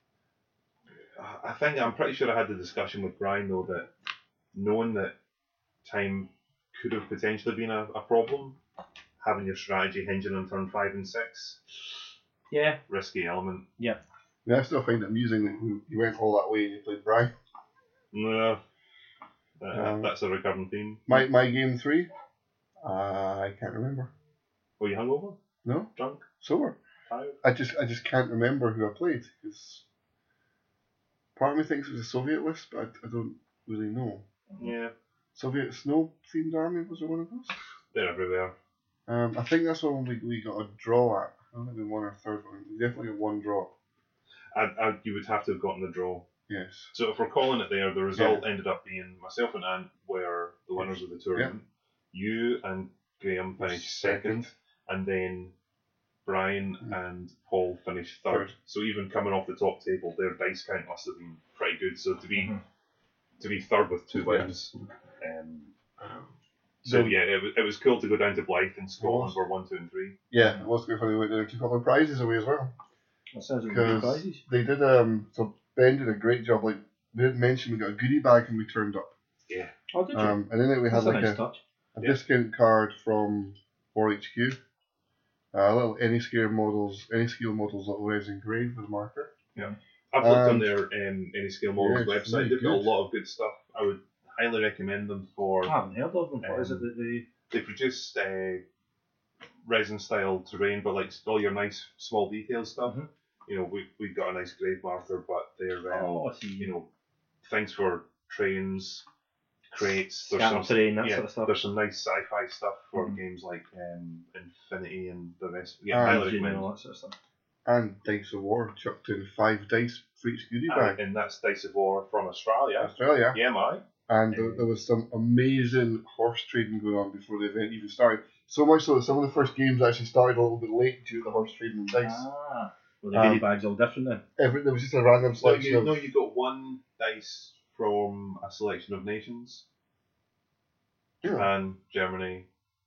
I think I'm pretty sure I had the discussion with Brian though that knowing that time could have potentially been a, a problem, having your strategy hinging on turn five and six, yeah, risky element. I, mean, I still find it amusing that you, you went all that way and you played Brian. No, uh, Um, that's a recurring theme. My my game three, uh, I can't remember. Were you hungover? No, Drunk? sober. Tired? I just I just can't remember who I played because part of me thinks it was a Soviet list, but I, I don't really know. Yeah, Soviet snow themed army, was there one of those? they're everywhere. Um, I think that's one we, we got a draw at. I don't think we won our third one. We definitely got one draw. I, I, you would have to have gotten the draw. Yes. So if we're calling it there, the result ended up being myself and Ant were the winners of the tournament. You and Graham finished second, and then Brian Mm. and Paul finished third. Third. So even coming off the top table, their dice count must have been pretty good. So to be Mhm. to be third with two wins. Um, so yeah, it was, it was cool to go down to Blyth in Scotland for one, two, and three. Yeah, it was good fun. They went there and took all their prizes away as well. That sounds like good Because prizes. they did, um, so Ben did a great job. Like, they didn't mention we got a goodie bag and we turned up. Yeah. Oh, did you? Um, and then we had That's a like nice a, touch. a Yeah. discount card from four H Q. Uh, little any scale models, any scale models, little resin engraved with a marker. Yeah. I've looked on And- their um, Any Scale Models Yeah, it's website. really They've got a good. lot of good stuff. I would highly recommend them for. I haven't heard of them. What is it Um, that they... They produce uh, resin style terrain, but like all your nice small detail stuff. Mhm. You know, we we got a nice grave marker, but they're um, Oh, I see. you know things for trains, crates. There's Scatter some terrain, that yeah, sort of stuff. there's some nice sci-fi stuff for Mhm. games like um, Infinity and the rest. Yeah, Ah, highly Engine and recommend. all that sort of stuff. And Dice of War chucked in five dice for each goodie Uh, bag. and that's Dice of War from Australia. Australia. Yeah, mate. And there, there was some amazing horse trading going on before the event even started. So much so that some of the first games actually started a little bit late due to the horse trading and dice. Ah. Well, the Um, goodie bag's all different then. Every, there was just a random So selection you of. know you got one dice from a selection of nations. Yeah. Japan, Germany,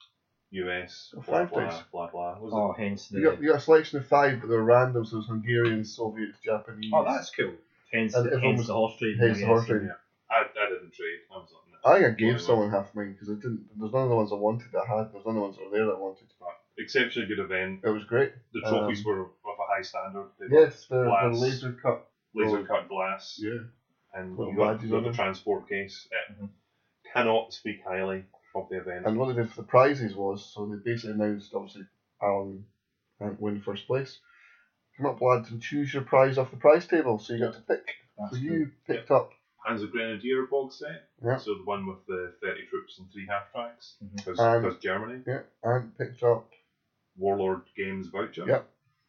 U S, Oh, blah five blah, dice. blah blah. Was Oh, hence the... You got, you got a selection of five, but they were random, so it was Hungarian, Soviet, Japanese. Oh, that's cool. Hence, And the, everyone hence was- the horse trading. hence I the horse guess. trading. it? I, I didn't trade. I was like, no. I think I gave Why someone half mine because I didn't. There's none of the ones I wanted that I had. There's none of the ones that were there that I wanted. But exceptionally good event. It was great. The trophies Um, were of a high standard. They were Yes, they're, they're glass, laser cut. laser cut glass, Yeah. and Little you got, badges you got on the them. transport case. Uh, Mhm. Cannot speak highly of the event. And what they did for the prizes was, so they basically announced, obviously, Alan can't win first place. Come up, lads, and choose your prize off the prize table. So you got to pick. That's So cool. you picked up. Hands of Grenadier box set. Yeah. So the one with the thirty troops and three half tracks. Mhm. Because And- Germany. Yeah, and picked up. Warlord Games voucher. Yep.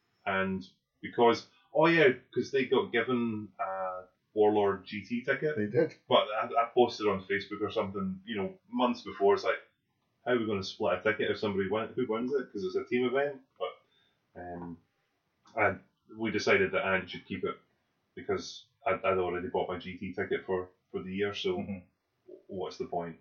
And because, oh yeah, because they got given a Warlord G T ticket. They did. But I, I posted on Facebook or something, you know, months before. It's like, how are we going to split a ticket if somebody wins? Who wins it? Because it's a team event. But um, and we decided that Anne should keep it because I'd, I'd already bought my G T ticket for, for the year. So Mhm. what's the point?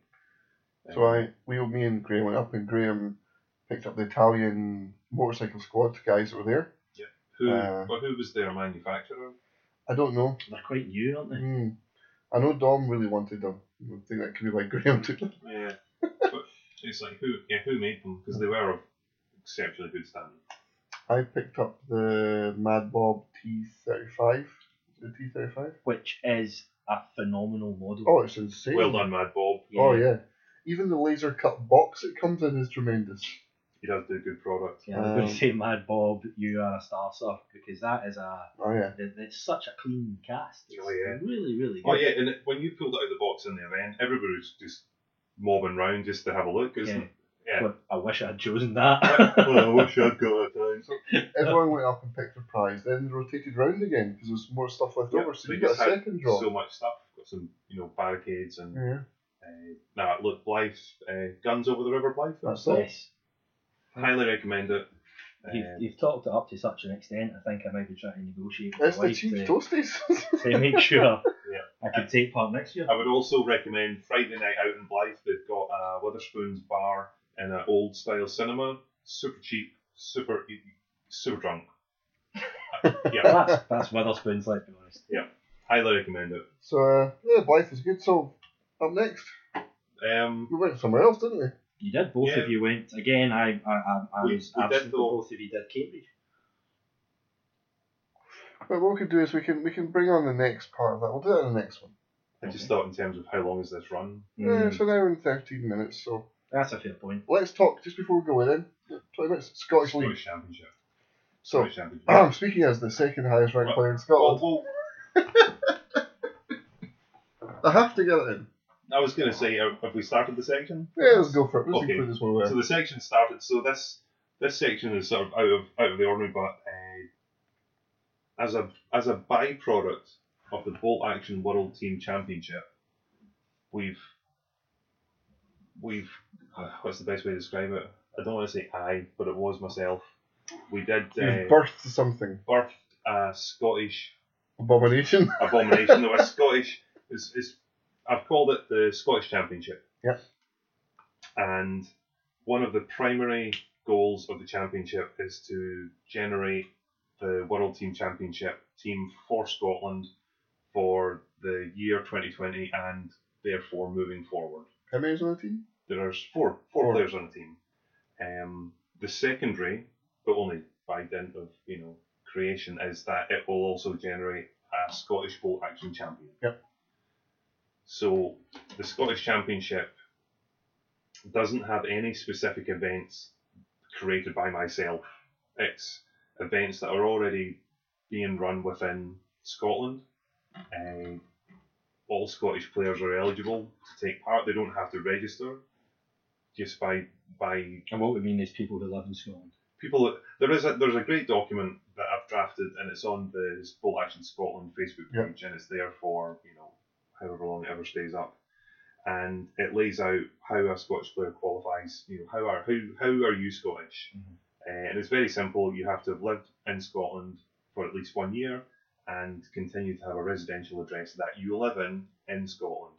So Um, I, we, me and Graham went up, and Graham picked up the Italian motorcycle squad guys that were there. who? uh, well, who was their manufacturer? I don't know. They're quite new, aren't they? Hmm. I know Dom really wanted them. I think that could be why Graham took them. Yeah, but it's like who? Yeah, who made them? Because they were of exceptionally good standard. I picked up the Mad Bob T thirty-five. The T thirty-five? Which is a phenomenal model. Oh, it's insane. Well done, Mad Bob. Oh, yeah. Even the laser cut box it comes in is tremendous. He does do good product. Yeah, I'm going Um, to say Mad Bob, you are a star stuff because that is a Oh, yeah. it- it's such a clean cast. It's Oh, yeah. really, really good. Oh yeah, and it, when you pulled it out of the box in the event, everybody was just mobbing round just to have a look. Cause, Yeah. yeah. But I wish I had chosen that. Well, I wish I'd got it down. So everyone went up and picked a prize, then they rotated round again because there was more stuff left over. So they you got a just had second draw. So much stuff. Got some, you know, barricades and. Yeah. Uh, now look, Blythe, uh, Guns Over the River Blythe. That's it. Yes. Highly recommend it. You've, Um, you've talked it up to such an extent, I think I might be trying to negotiate It's with the my wife cheap to, toasties. to make sure Yeah. I can take part next year. I would also recommend Friday night out in Blythe. They've got a Witherspoon's bar in an old style cinema. Super cheap, super super drunk. yeah, that's, that's Witherspoons, let's be honest. highly recommend it. So, uh, yeah, Blythe is good. So, up next, Um, we went somewhere else, didn't we? You did, both Yeah. of you went. Again, I I, I, I We- was we did absent, but though. both of you did Cambridge. But what we can do is we can we can bring on the next part of that. We'll do that in the next one. I just thought in terms of how long is this run? Yeah, Mm, it's an hour and thirteen minutes. So that's a fair point. let's talk just before we go in. Then twenty minutes. Scottish League. Scottish Championship. So, Scottish Championship. speaking as the second highest ranked Well- player in well, Scotland, well, I have to get it in. I was going to say, uh, have we started the section? Yeah, let's go for it. Let's Okay. include this one there. So the section started. So this this section is sort of out of out of the ordinary, but uh, as a as a byproduct of the Bolt Action World Team Championship, we've we've uh, what's the best way to describe it? I don't want to say I, but it was myself. We did You've uh, birthed something. birthed a Scottish Abomination. abomination. No, a Scottish is is I've called it the Scottish Championship. Yep. And one of the primary goals of the championship is to generate the World Team Championship team for Scotland for the year twenty twenty and therefore moving forward. How many's on the team? There's four four Four. players on the team. Um, the secondary, but only by dint of you know creation, is that it will also generate a Scottish bolt action champion. Yep. So the Scottish Championship doesn't have any specific events created by myself. It's events that are already being run within Scotland. Uh, all Scottish players are eligible to take part. They don't have to register. Just by by And what we mean is people who live in Scotland. people. There is a there's a great document that I've drafted, and it's on the Bolt Action Scotland Facebook Yep. page, and it's there for you know however long it ever stays up, and it lays out how a Scottish player qualifies. You know how are how how are you Scottish? Mhm. Uh, and it's very simple. You have to have lived in Scotland for at least one year and continue to have a residential address that you live in in Scotland.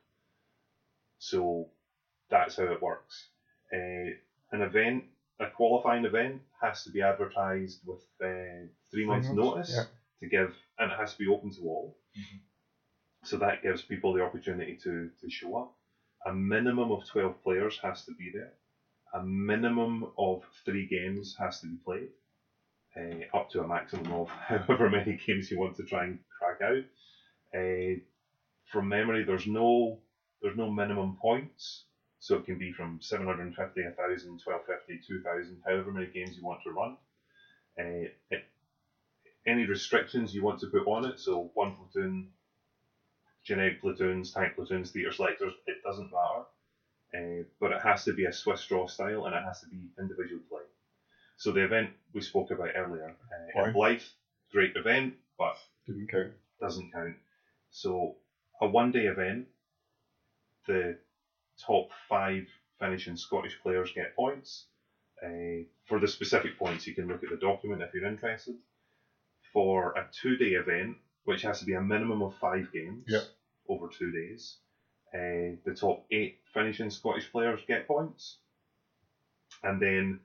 So that's how it works. Uh, an event, a qualifying event, has to be advertised with uh, three months' months, notice yeah. to give, and it has to be open to all. Mhm. So that gives people the opportunity to, to show up. A minimum of twelve players has to be there. A minimum of three games has to be played, uh, up to a maximum of however many games you want to try and crack out. Uh, from memory, there's no there's no minimum points, so it can be from seven hundred fifty, one thousand, twelve fifty, two thousand, however many games you want to run. Uh, it, any restrictions you want to put on it, so one platoon, generic platoons, tank platoons, theatre selectors, it doesn't matter. Uh, but it has to be a Swiss draw style, and it has to be individual play. So the event we spoke about earlier, uh, Right. in Blythe, great event, but Didn't count. doesn't count. So a one-day event, the top five finishing Scottish players get points. Uh, for the specific points, you can look at the document if you're interested. For a two-day event, which has to be a minimum of five games Yep. over two days, uh, the top eight finishing Scottish players get points. And then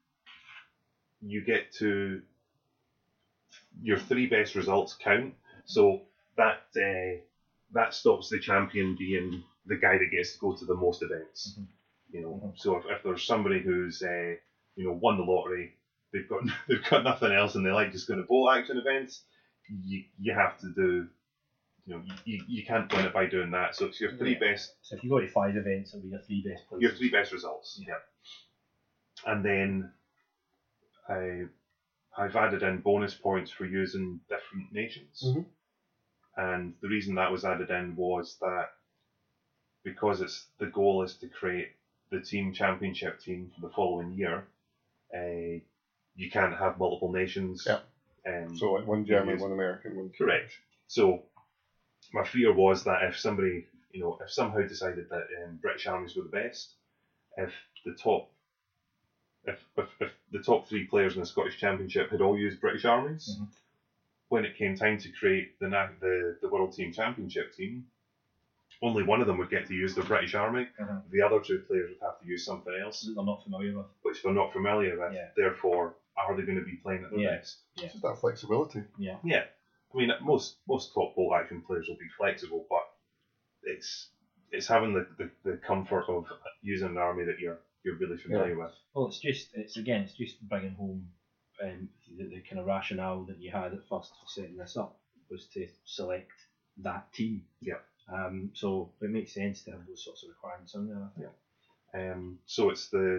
you get to your three best results count. So that uh, that stops the champion being the guy that gets to go to the most events. Mhm. You know, Mhm. so if, if there's somebody who's uh, you know won the lottery, they've got they've got nothing else, and they like just going to bolt action events, you you have to do. You know, you, you can't win it by doing that. So it's your three Yeah. best So if you go to five events, it'll be your three best players. your three best results. Yeah. And then I I've added in bonus points for using different nations. Mhm. And the reason that was added in was that because it's the goal is to create the team championship team for the following year, uh, you can't have multiple nations. Yeah. Um, So like one German, Yes. one American, one. Correct. So my fear was that if somebody, you know, if somehow decided that um, British armies were the best, if the top, if, if, if the top three players in the Scottish Championship had all used British armies, Mhm. when it came time to create the na- the the World Team Championship team, only one of them would get to use the British Army. Mhm. The other two players would have to use something else, That they're not familiar with. which they're not familiar with. Yeah. Therefore, are they going to be playing at their Yeah. best? It's just that flexibility. Yeah. Yeah, I mean, most most top bolt action players will be flexible, but it's it's having the, the, the comfort of using an army that you're you're really familiar with. Well, it's just, it's again, it's just bringing home um, the, the kind of rationale that you had at first for setting this up was to select that team. Yeah. Um, so it makes sense to have those sorts of requirements in there, I think. Um, so it's the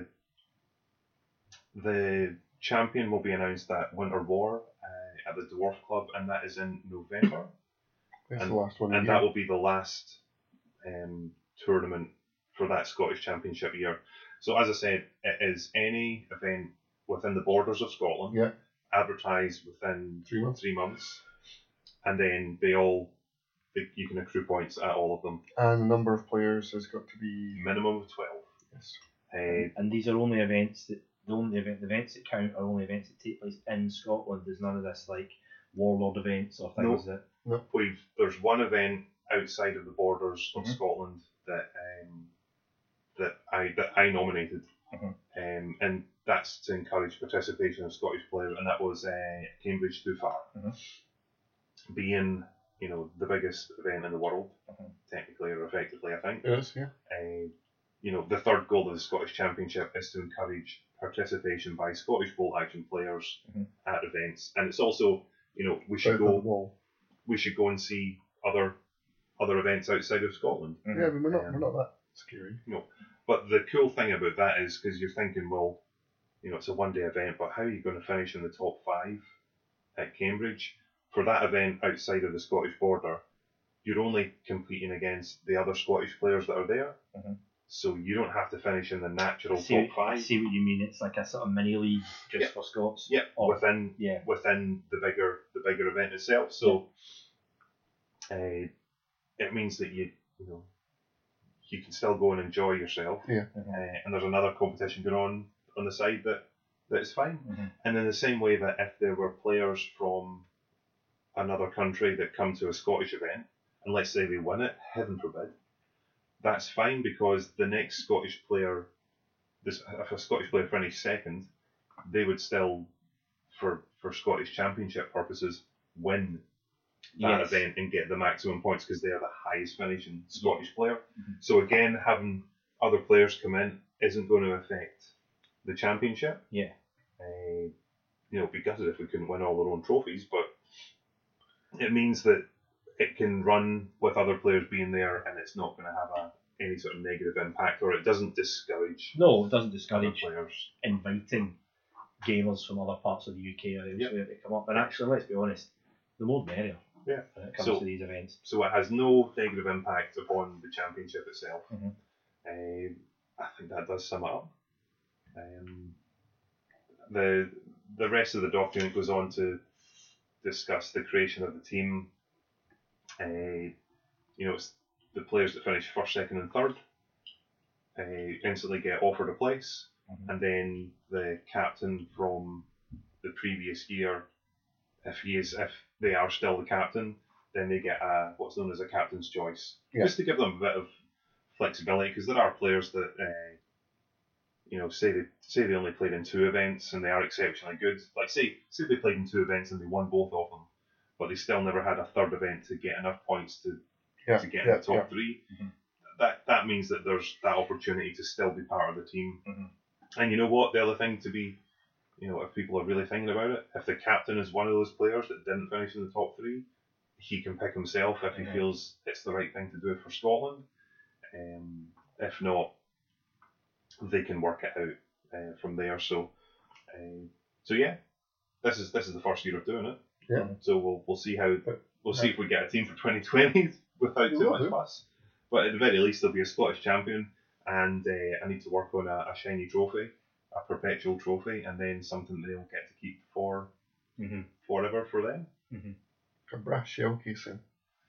the champion will be announced at Winter War uh, at the Dwarf Club, and that is in November, That's And- the last one. of and the that year. will be the last um, tournament for that Scottish Championship year. So as I said, it is any event within the borders of Scotland, Yeah. advertised within Three months. three months, and then they all they, you can accrue points at all of them. And the number of players has got to be. Minimum of twelve. Yes. Uh, And these are only events that, the only event, the events that count are only events that take place in Scotland. There's none of this like warlord events or things that. we've there's one event outside of the borders of Mhm. Scotland that um, that I that I nominated, Mhm. um, and that's to encourage participation of Scottish players, and that was uh, Cambridge Too Far, Mhm. being you know the biggest event in the world, Mhm. technically or effectively, I think. It is, yeah. Uh, you know, the third goal of the Scottish Championship is to encourage participation by Scottish bolt action players Mhm. at events, and it's also, you know, we should South of the go, wall. we should go and see other other events outside of Scotland. Mhm. Yeah, I mean, we're not, Um, we're not that scary. But the cool thing about that is because you're thinking, well, you know, it's a one-day event, but how are you going to finish in the top five at Cambridge? For that event outside of the Scottish border, you're only competing against the other Scottish players that are there. Mhm. So you don't have to finish in the natural I see, top what- I five. see what you mean. It's like a sort of mini league just Yeah. for Scots. Yeah, Or- within yeah. within the bigger the bigger event itself. So uh, it means that you you know you can still go and enjoy yourself. Yeah. Uh, and there's another competition going on on the side that that is fine. Mhm. And in the same way that if there were players from another country that come to a Scottish event, and let's say they win it, heaven forbid, that's fine because the next Scottish player, this, if a Scottish player finished second, they would still, for for Scottish Championship purposes, win that Yes. event and get the maximum points because they are the highest finishing Scottish player. Mhm. So again, having other players come in isn't going to affect the championship. Yeah. Uh, you know, it'd be gutted if we couldn't win all our own trophies, but it means that it can run with other players being there, and it's not going to have a, any sort of negative impact, or it doesn't discourage No, it doesn't other discourage players. inviting gamers from other parts of the U K or elsewhere to come up. And actually, let's be honest, the more the merrier Yeah. when it comes So- to these events. So it has no negative impact upon the championship itself. Mhm. Um, I think that does sum it up. Um, the the rest of the document goes on to discuss the creation of the team. Uh, you know, it's the players that finish first, second, and third uh, instantly get offered a place, Mhm. and then the captain from the previous year, if he is, if they are still the captain, then they get a what's known as a captain's choice, Yeah. just to give them a bit of flexibility, because there are players that uh, you know say they say they only played in two events and they are exceptionally good. Like say say they played in two events and they won both of them, but they still never had a third event to get enough points to, Yeah, to get yeah, in the top yeah. three. Mhm. That that means that there's that opportunity to still be part of the team. Mhm. And you know what? The other thing to be, you know, if people are really thinking about it, if the captain is one of those players that didn't finish in the top three, he can pick himself if he Mhm. feels it's the right thing to do for Scotland. Um, if not, they can work it out uh, from there. So, um, so yeah, this is this is the first year of doing it. Yeah. So we'll we'll see how we'll see if we get a team for twenty twenty without We too will much do. fuss. But at the very least, there'll be a Scottish champion, and uh, I need to work on a, a shiny trophy, a perpetual trophy, and then something they'll get to keep for Mhm. forever for them. A brass shell casing.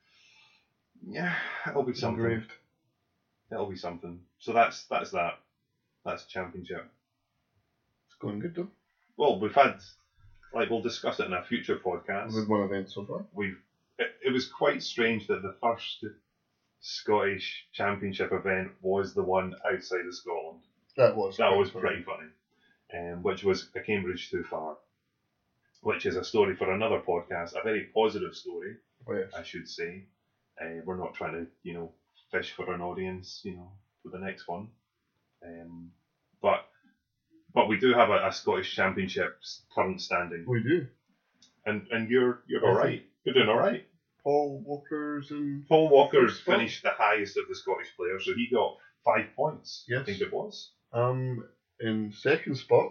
Yeah, it'll be something. Engraved. It'll be something. So that's that's that. That's championship. It's going good though. Well, we've had, like, we'll discuss it in a future podcast. With one event so far. We've it, it was quite strange that the first Scottish Championship event was the one outside of Scotland. That was. That quite was fun. pretty funny. Um, which was a Cambridge Too Far, which is a story for another podcast, a very positive story, Oh, yes. I should say. Uh, we're not trying to, you know, fish for an audience, you know, for the next one. Um, but but we do have a, a Scottish Championship's current standing, We do. and and you're you're I all think- right. You're doing all right. Paul Walker's and Paul Walker's First spot. finished the highest of the Scottish players, so he got five points. I Yes. think it was. um in second spot,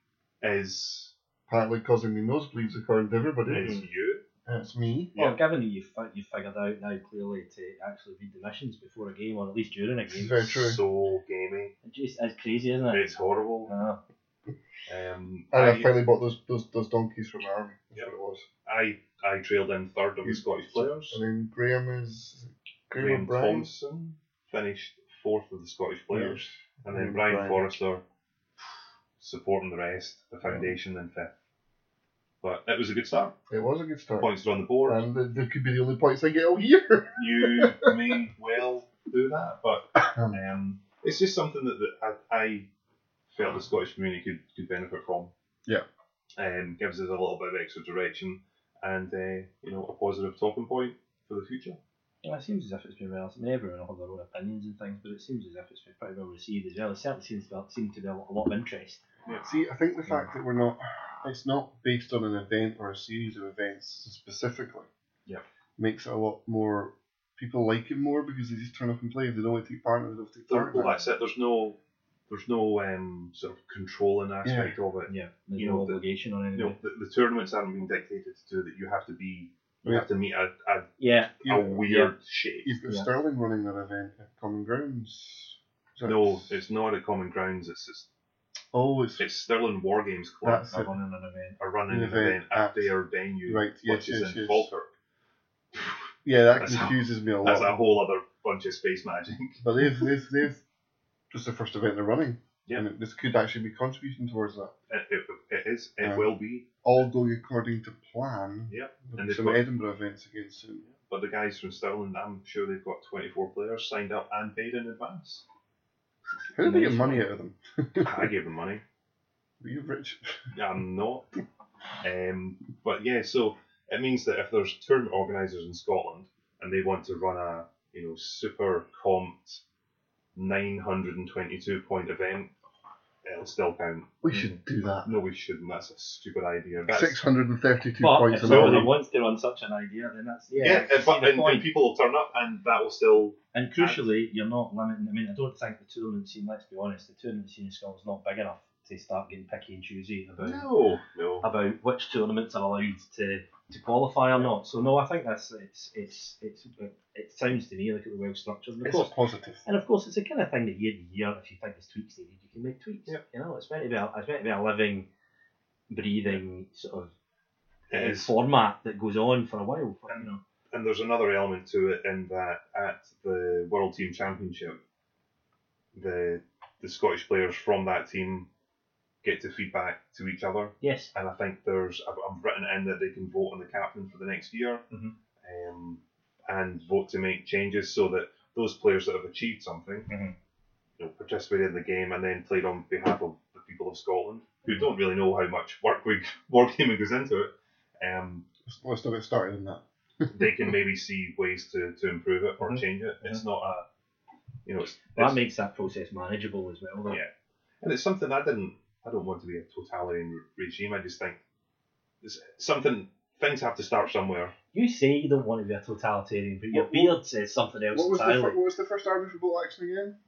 Is partly causing me nosebleeds according to everybody. is you? That's me. Well, given that you've, fi- you've figured out now clearly to actually read the missions before a game, or at least during a This game, is very true. So gamey. it just is crazy, isn't it? It's horrible. Ah. Um, And I, I, finally bought those those those donkeys from Army. That's Yep. what it was. I I trailed in third of the You- Scottish players. And then Graham is Graham, Graham O'Brien. Thompson finished fourth of the Scottish players, Yes. and then Graham Brian O'Brien. Forrester supporting the rest, the foundation in fifth. But it was a good start. It was a good start. Points are on the board. And th- there could be the only points I get all year. You may well do that, but um, it's just something that, that I, I felt the Scottish community could, could benefit from. Yeah. Um, gives us a little bit of extra direction and uh, you know, a positive talking point for the future. Well, it seems as if it's been well. I mean, everyone will have their own opinions and things, but it seems as if it's been pretty well received as well. It certainly seems to be, seems to be a lot, a lot of interest. Yeah. See, I think the fact that we're not, it's not based on an event or a series of events specifically, Yeah. makes it a lot more, people like it more because they just turn up and play. If they don't want to take part in it, they don't take There, part in well, it. that's it. There's no, there's no um, sort of controlling aspect of it. Yeah, there's You no know, the- obligation on You anything. know, the, the tournaments aren't being dictated to that you have to be, you Yeah. have to meet a, a, Yeah, a weird shape. You've got Yeah. Sterling running their event at Common Grounds. Is that- No, it's not at Common Grounds. It's it's, Oh, it's, it's Stirling War Games Club That's I'm it. running an event. are running An an event event at at- their venue, right, yes, which is yes, in yes. Falkirk. yeah, that That's a- confuses me a lot. That's a whole other bunch of space magic. But they've, they've, they've, just the first event they're running. Yeah. And it- this could actually be contributing towards that. It, it, it is. It Um, will be. All going according to plan. Yep. There'll And be they've some got- Edinburgh events again soon. But the guys from Stirling, I'm sure they've got twenty-four players signed up and paid in advance. How did they get Nice money one. out of them? I gave them money. Were you rich? I'm not. Um, but yeah, so it means that if there's tournament organisers in Scotland and they want to run a you know super comped nine hundred twenty-two point event, it'll still count. We should do that. No, we shouldn't. That's a stupid idea. That's, six hundred thirty-two But points if in somebody all. wants to run such an idea, then that's yeah. yeah, I see but the and, point. and people will turn up, and that will still. And crucially, you're not limiting. I mean, I don't think the tournament scene. Let's be honest, the tournament scene in Scotland's not big enough to start getting picky and choosy about No, no. about which tournaments are allowed to, to qualify or not. So no, I think that's it's it's it's it, it sounds to me like it was well structured. And of It's a course, positive. and of course, it's the kind of thing that year to year, if you think there's tweaks needed, you can make tweaks. Yep. You know, it's meant to be a, it's meant to be a living, breathing sort of It uh, is. format that goes on for a while. For, you know. And there's another element to it in that at the World Team Championship, the the Scottish players from that team get to feedback to each other, Yes. and I think there's I've, I've written it in that they can vote on the captain for the next year, Mhm. um, and vote to make changes so that those players that have achieved something, Mhm. you know, participated in the game and then played on behalf of the people of Scotland, who don't really know how much work we wargaming goes into it. Um, Let's, let's not get started on that. they can maybe see ways to, to improve it or Mhm. change it. It's not a, you know, it's, Well, it's that makes that process manageable as well. Though. yeah, and it's something I didn't. I don't want to be a totalitarian re- regime. I just think it's something. Things have to start somewhere. You say you don't want to be a totalitarian, but your What- beard says something else What was, the entirely. fir- what was the first army for bolt action again?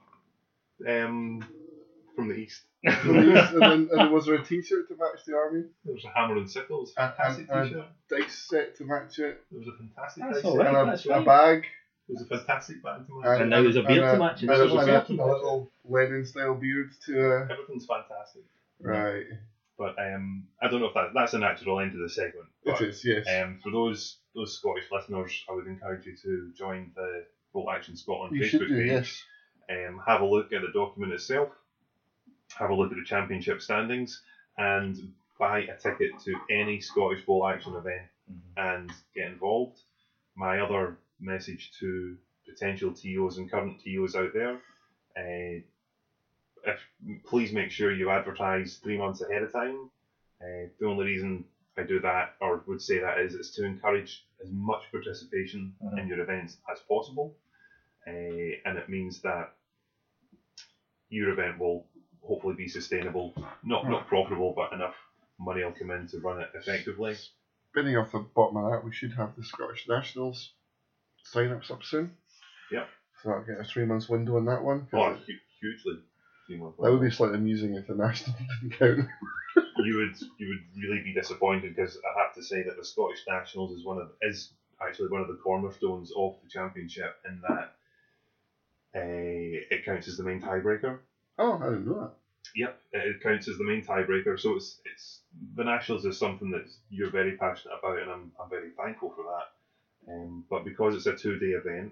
Um, from the east, From the east, and, then, and then was there a t-shirt to match the army? there was a hammer and sickles, And- fantastic and- and- t-shirt. Dice set to match it? There was a fantastic. That's dice all set. right. and a, that's a right. bag? There was a fantastic bag to match. And, And now there's a beard and to match it. And, There's a, a and beard a, to a match little Lenin-style beard to... Uh, Everything's fantastic. right. But um, I don't know if that that's a natural end to the segment. But, It is, yes. Um, for those those Scottish listeners, I would encourage you to join the Bolt Action Scotland you Facebook should do, page. yes. Um, have a look at the document itself, have a look at the championship standings, and buy a ticket to any Scottish Bolt Action event and get involved. My other message to potential T Os and current T Os out there, uh, if please make sure you advertise three months ahead of time. Uh, the only reason I do that, or would say that, is it's to encourage as much participation Mhm. in your events as possible, uh, and it means that your event will hopefully be sustainable, not not profitable, but enough money will come in to run it effectively. Spinning off the bottom of that, we should have the Scottish Nationals sign-ups up soon. Yep. So that'll get a three months window on that one. 'cause Oh, it- hu- hugely. that would be slightly amusing if the National didn't count. You would you would really be disappointed, because I have to say that the Scottish Nationals is one of is actually one of the cornerstones of the championship, in that uh, it counts as the main tiebreaker. Oh, I didn't know that. Yep, it counts as the main tiebreaker. So it's it's the Nationals is something that you're very passionate about, and I'm I'm very thankful for that. Um, but because it's a two day event,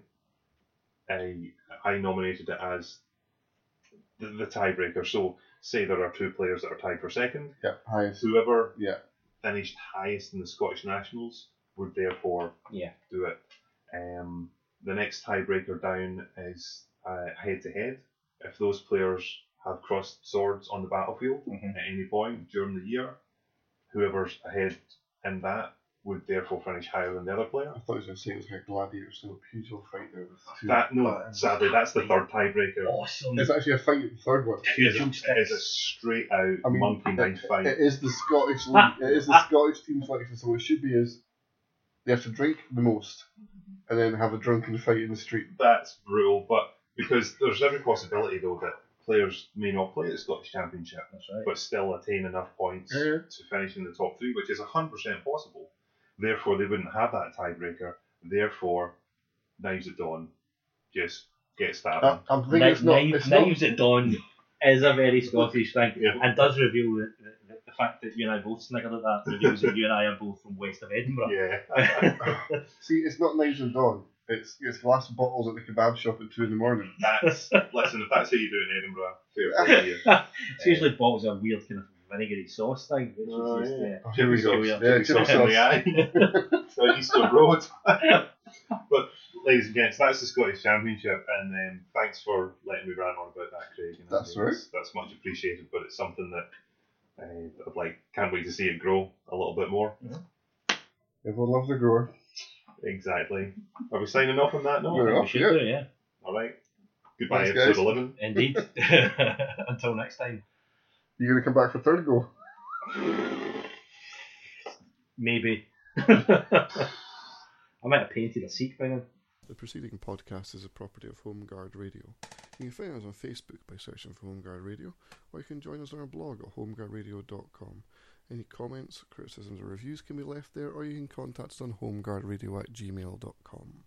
I I nominated it as the, the tiebreaker. So say there are two players that are tied for second. Yeah, highest. Whoever Yeah. finished highest in the Scottish Nationals would therefore Yeah. do it. Um, the next tiebreaker down is uh, head-to-head. If those players have crossed swords on the battlefield Mhm. at any point during the year, whoever's ahead in that would therefore finish higher than the other player. I thought you were going to say it was like a gladiator, so a pugil fight there with two. That no, buttons. sadly, that's the third tiebreaker. Awesome. It's actually a fight at the third one. It is, a, it is a straight out I mean, monkey knife it, fight. it is the Scottish league. It is the Scottish team selection. So what it should be is they have to drink the most and then have a drunken fight in the street. That's brutal, but because there's every possibility though that players may not play at the Scottish Championship, That's right. but still attain enough points Yeah. to finish in the top three, which is one hundred percent possible. Therefore, they wouldn't have that tiebreaker. Therefore, Knives at Dawn just get stabbed. I, I'm thinking Kni- it's not. Knives, It's not. Knives at Dawn is a very Scottish thing, Yeah. and does reveal the, the, the fact that you and I both sniggered at that. Reveals that you and I are both from west of Edinburgh. Yeah, See, it's not Knives and Dawn. It's it's glass bottles at the kebab shop at two in the morning. that's listen. If that's how you do it in Edinburgh, fair play to you. It's usually bottles of weird kind of vinegary sauce thing, which Oh, is just, yeah. Oh, here we go. Yeah, Yeah, Chili chili sauce in the sauce. eye. South Eastern Road. But ladies and gents, that's the Scottish Championship, and um, thanks for letting me rant on about that, Craig. You know, That's right. That's much appreciated, but it's something that uh, I'd like. Can't wait to see it grow a little bit more. Everyone loves a grower. Exactly. Are we signing off on that note? We're we off, should yeah. do, yeah. All right. Goodbye, Thanks, episode guys. eleven. Indeed. Until next time. You gonna come back for third go? Maybe. I might have painted a seat by now. The preceding podcast is a property of Home Guard Radio. You can find us on Facebook by searching for Home Guard Radio, or you can join us on our blog at home guard radio dot com. Any comments, criticisms or reviews can be left there, or you can contact us on homeguardradio at gmail dot com.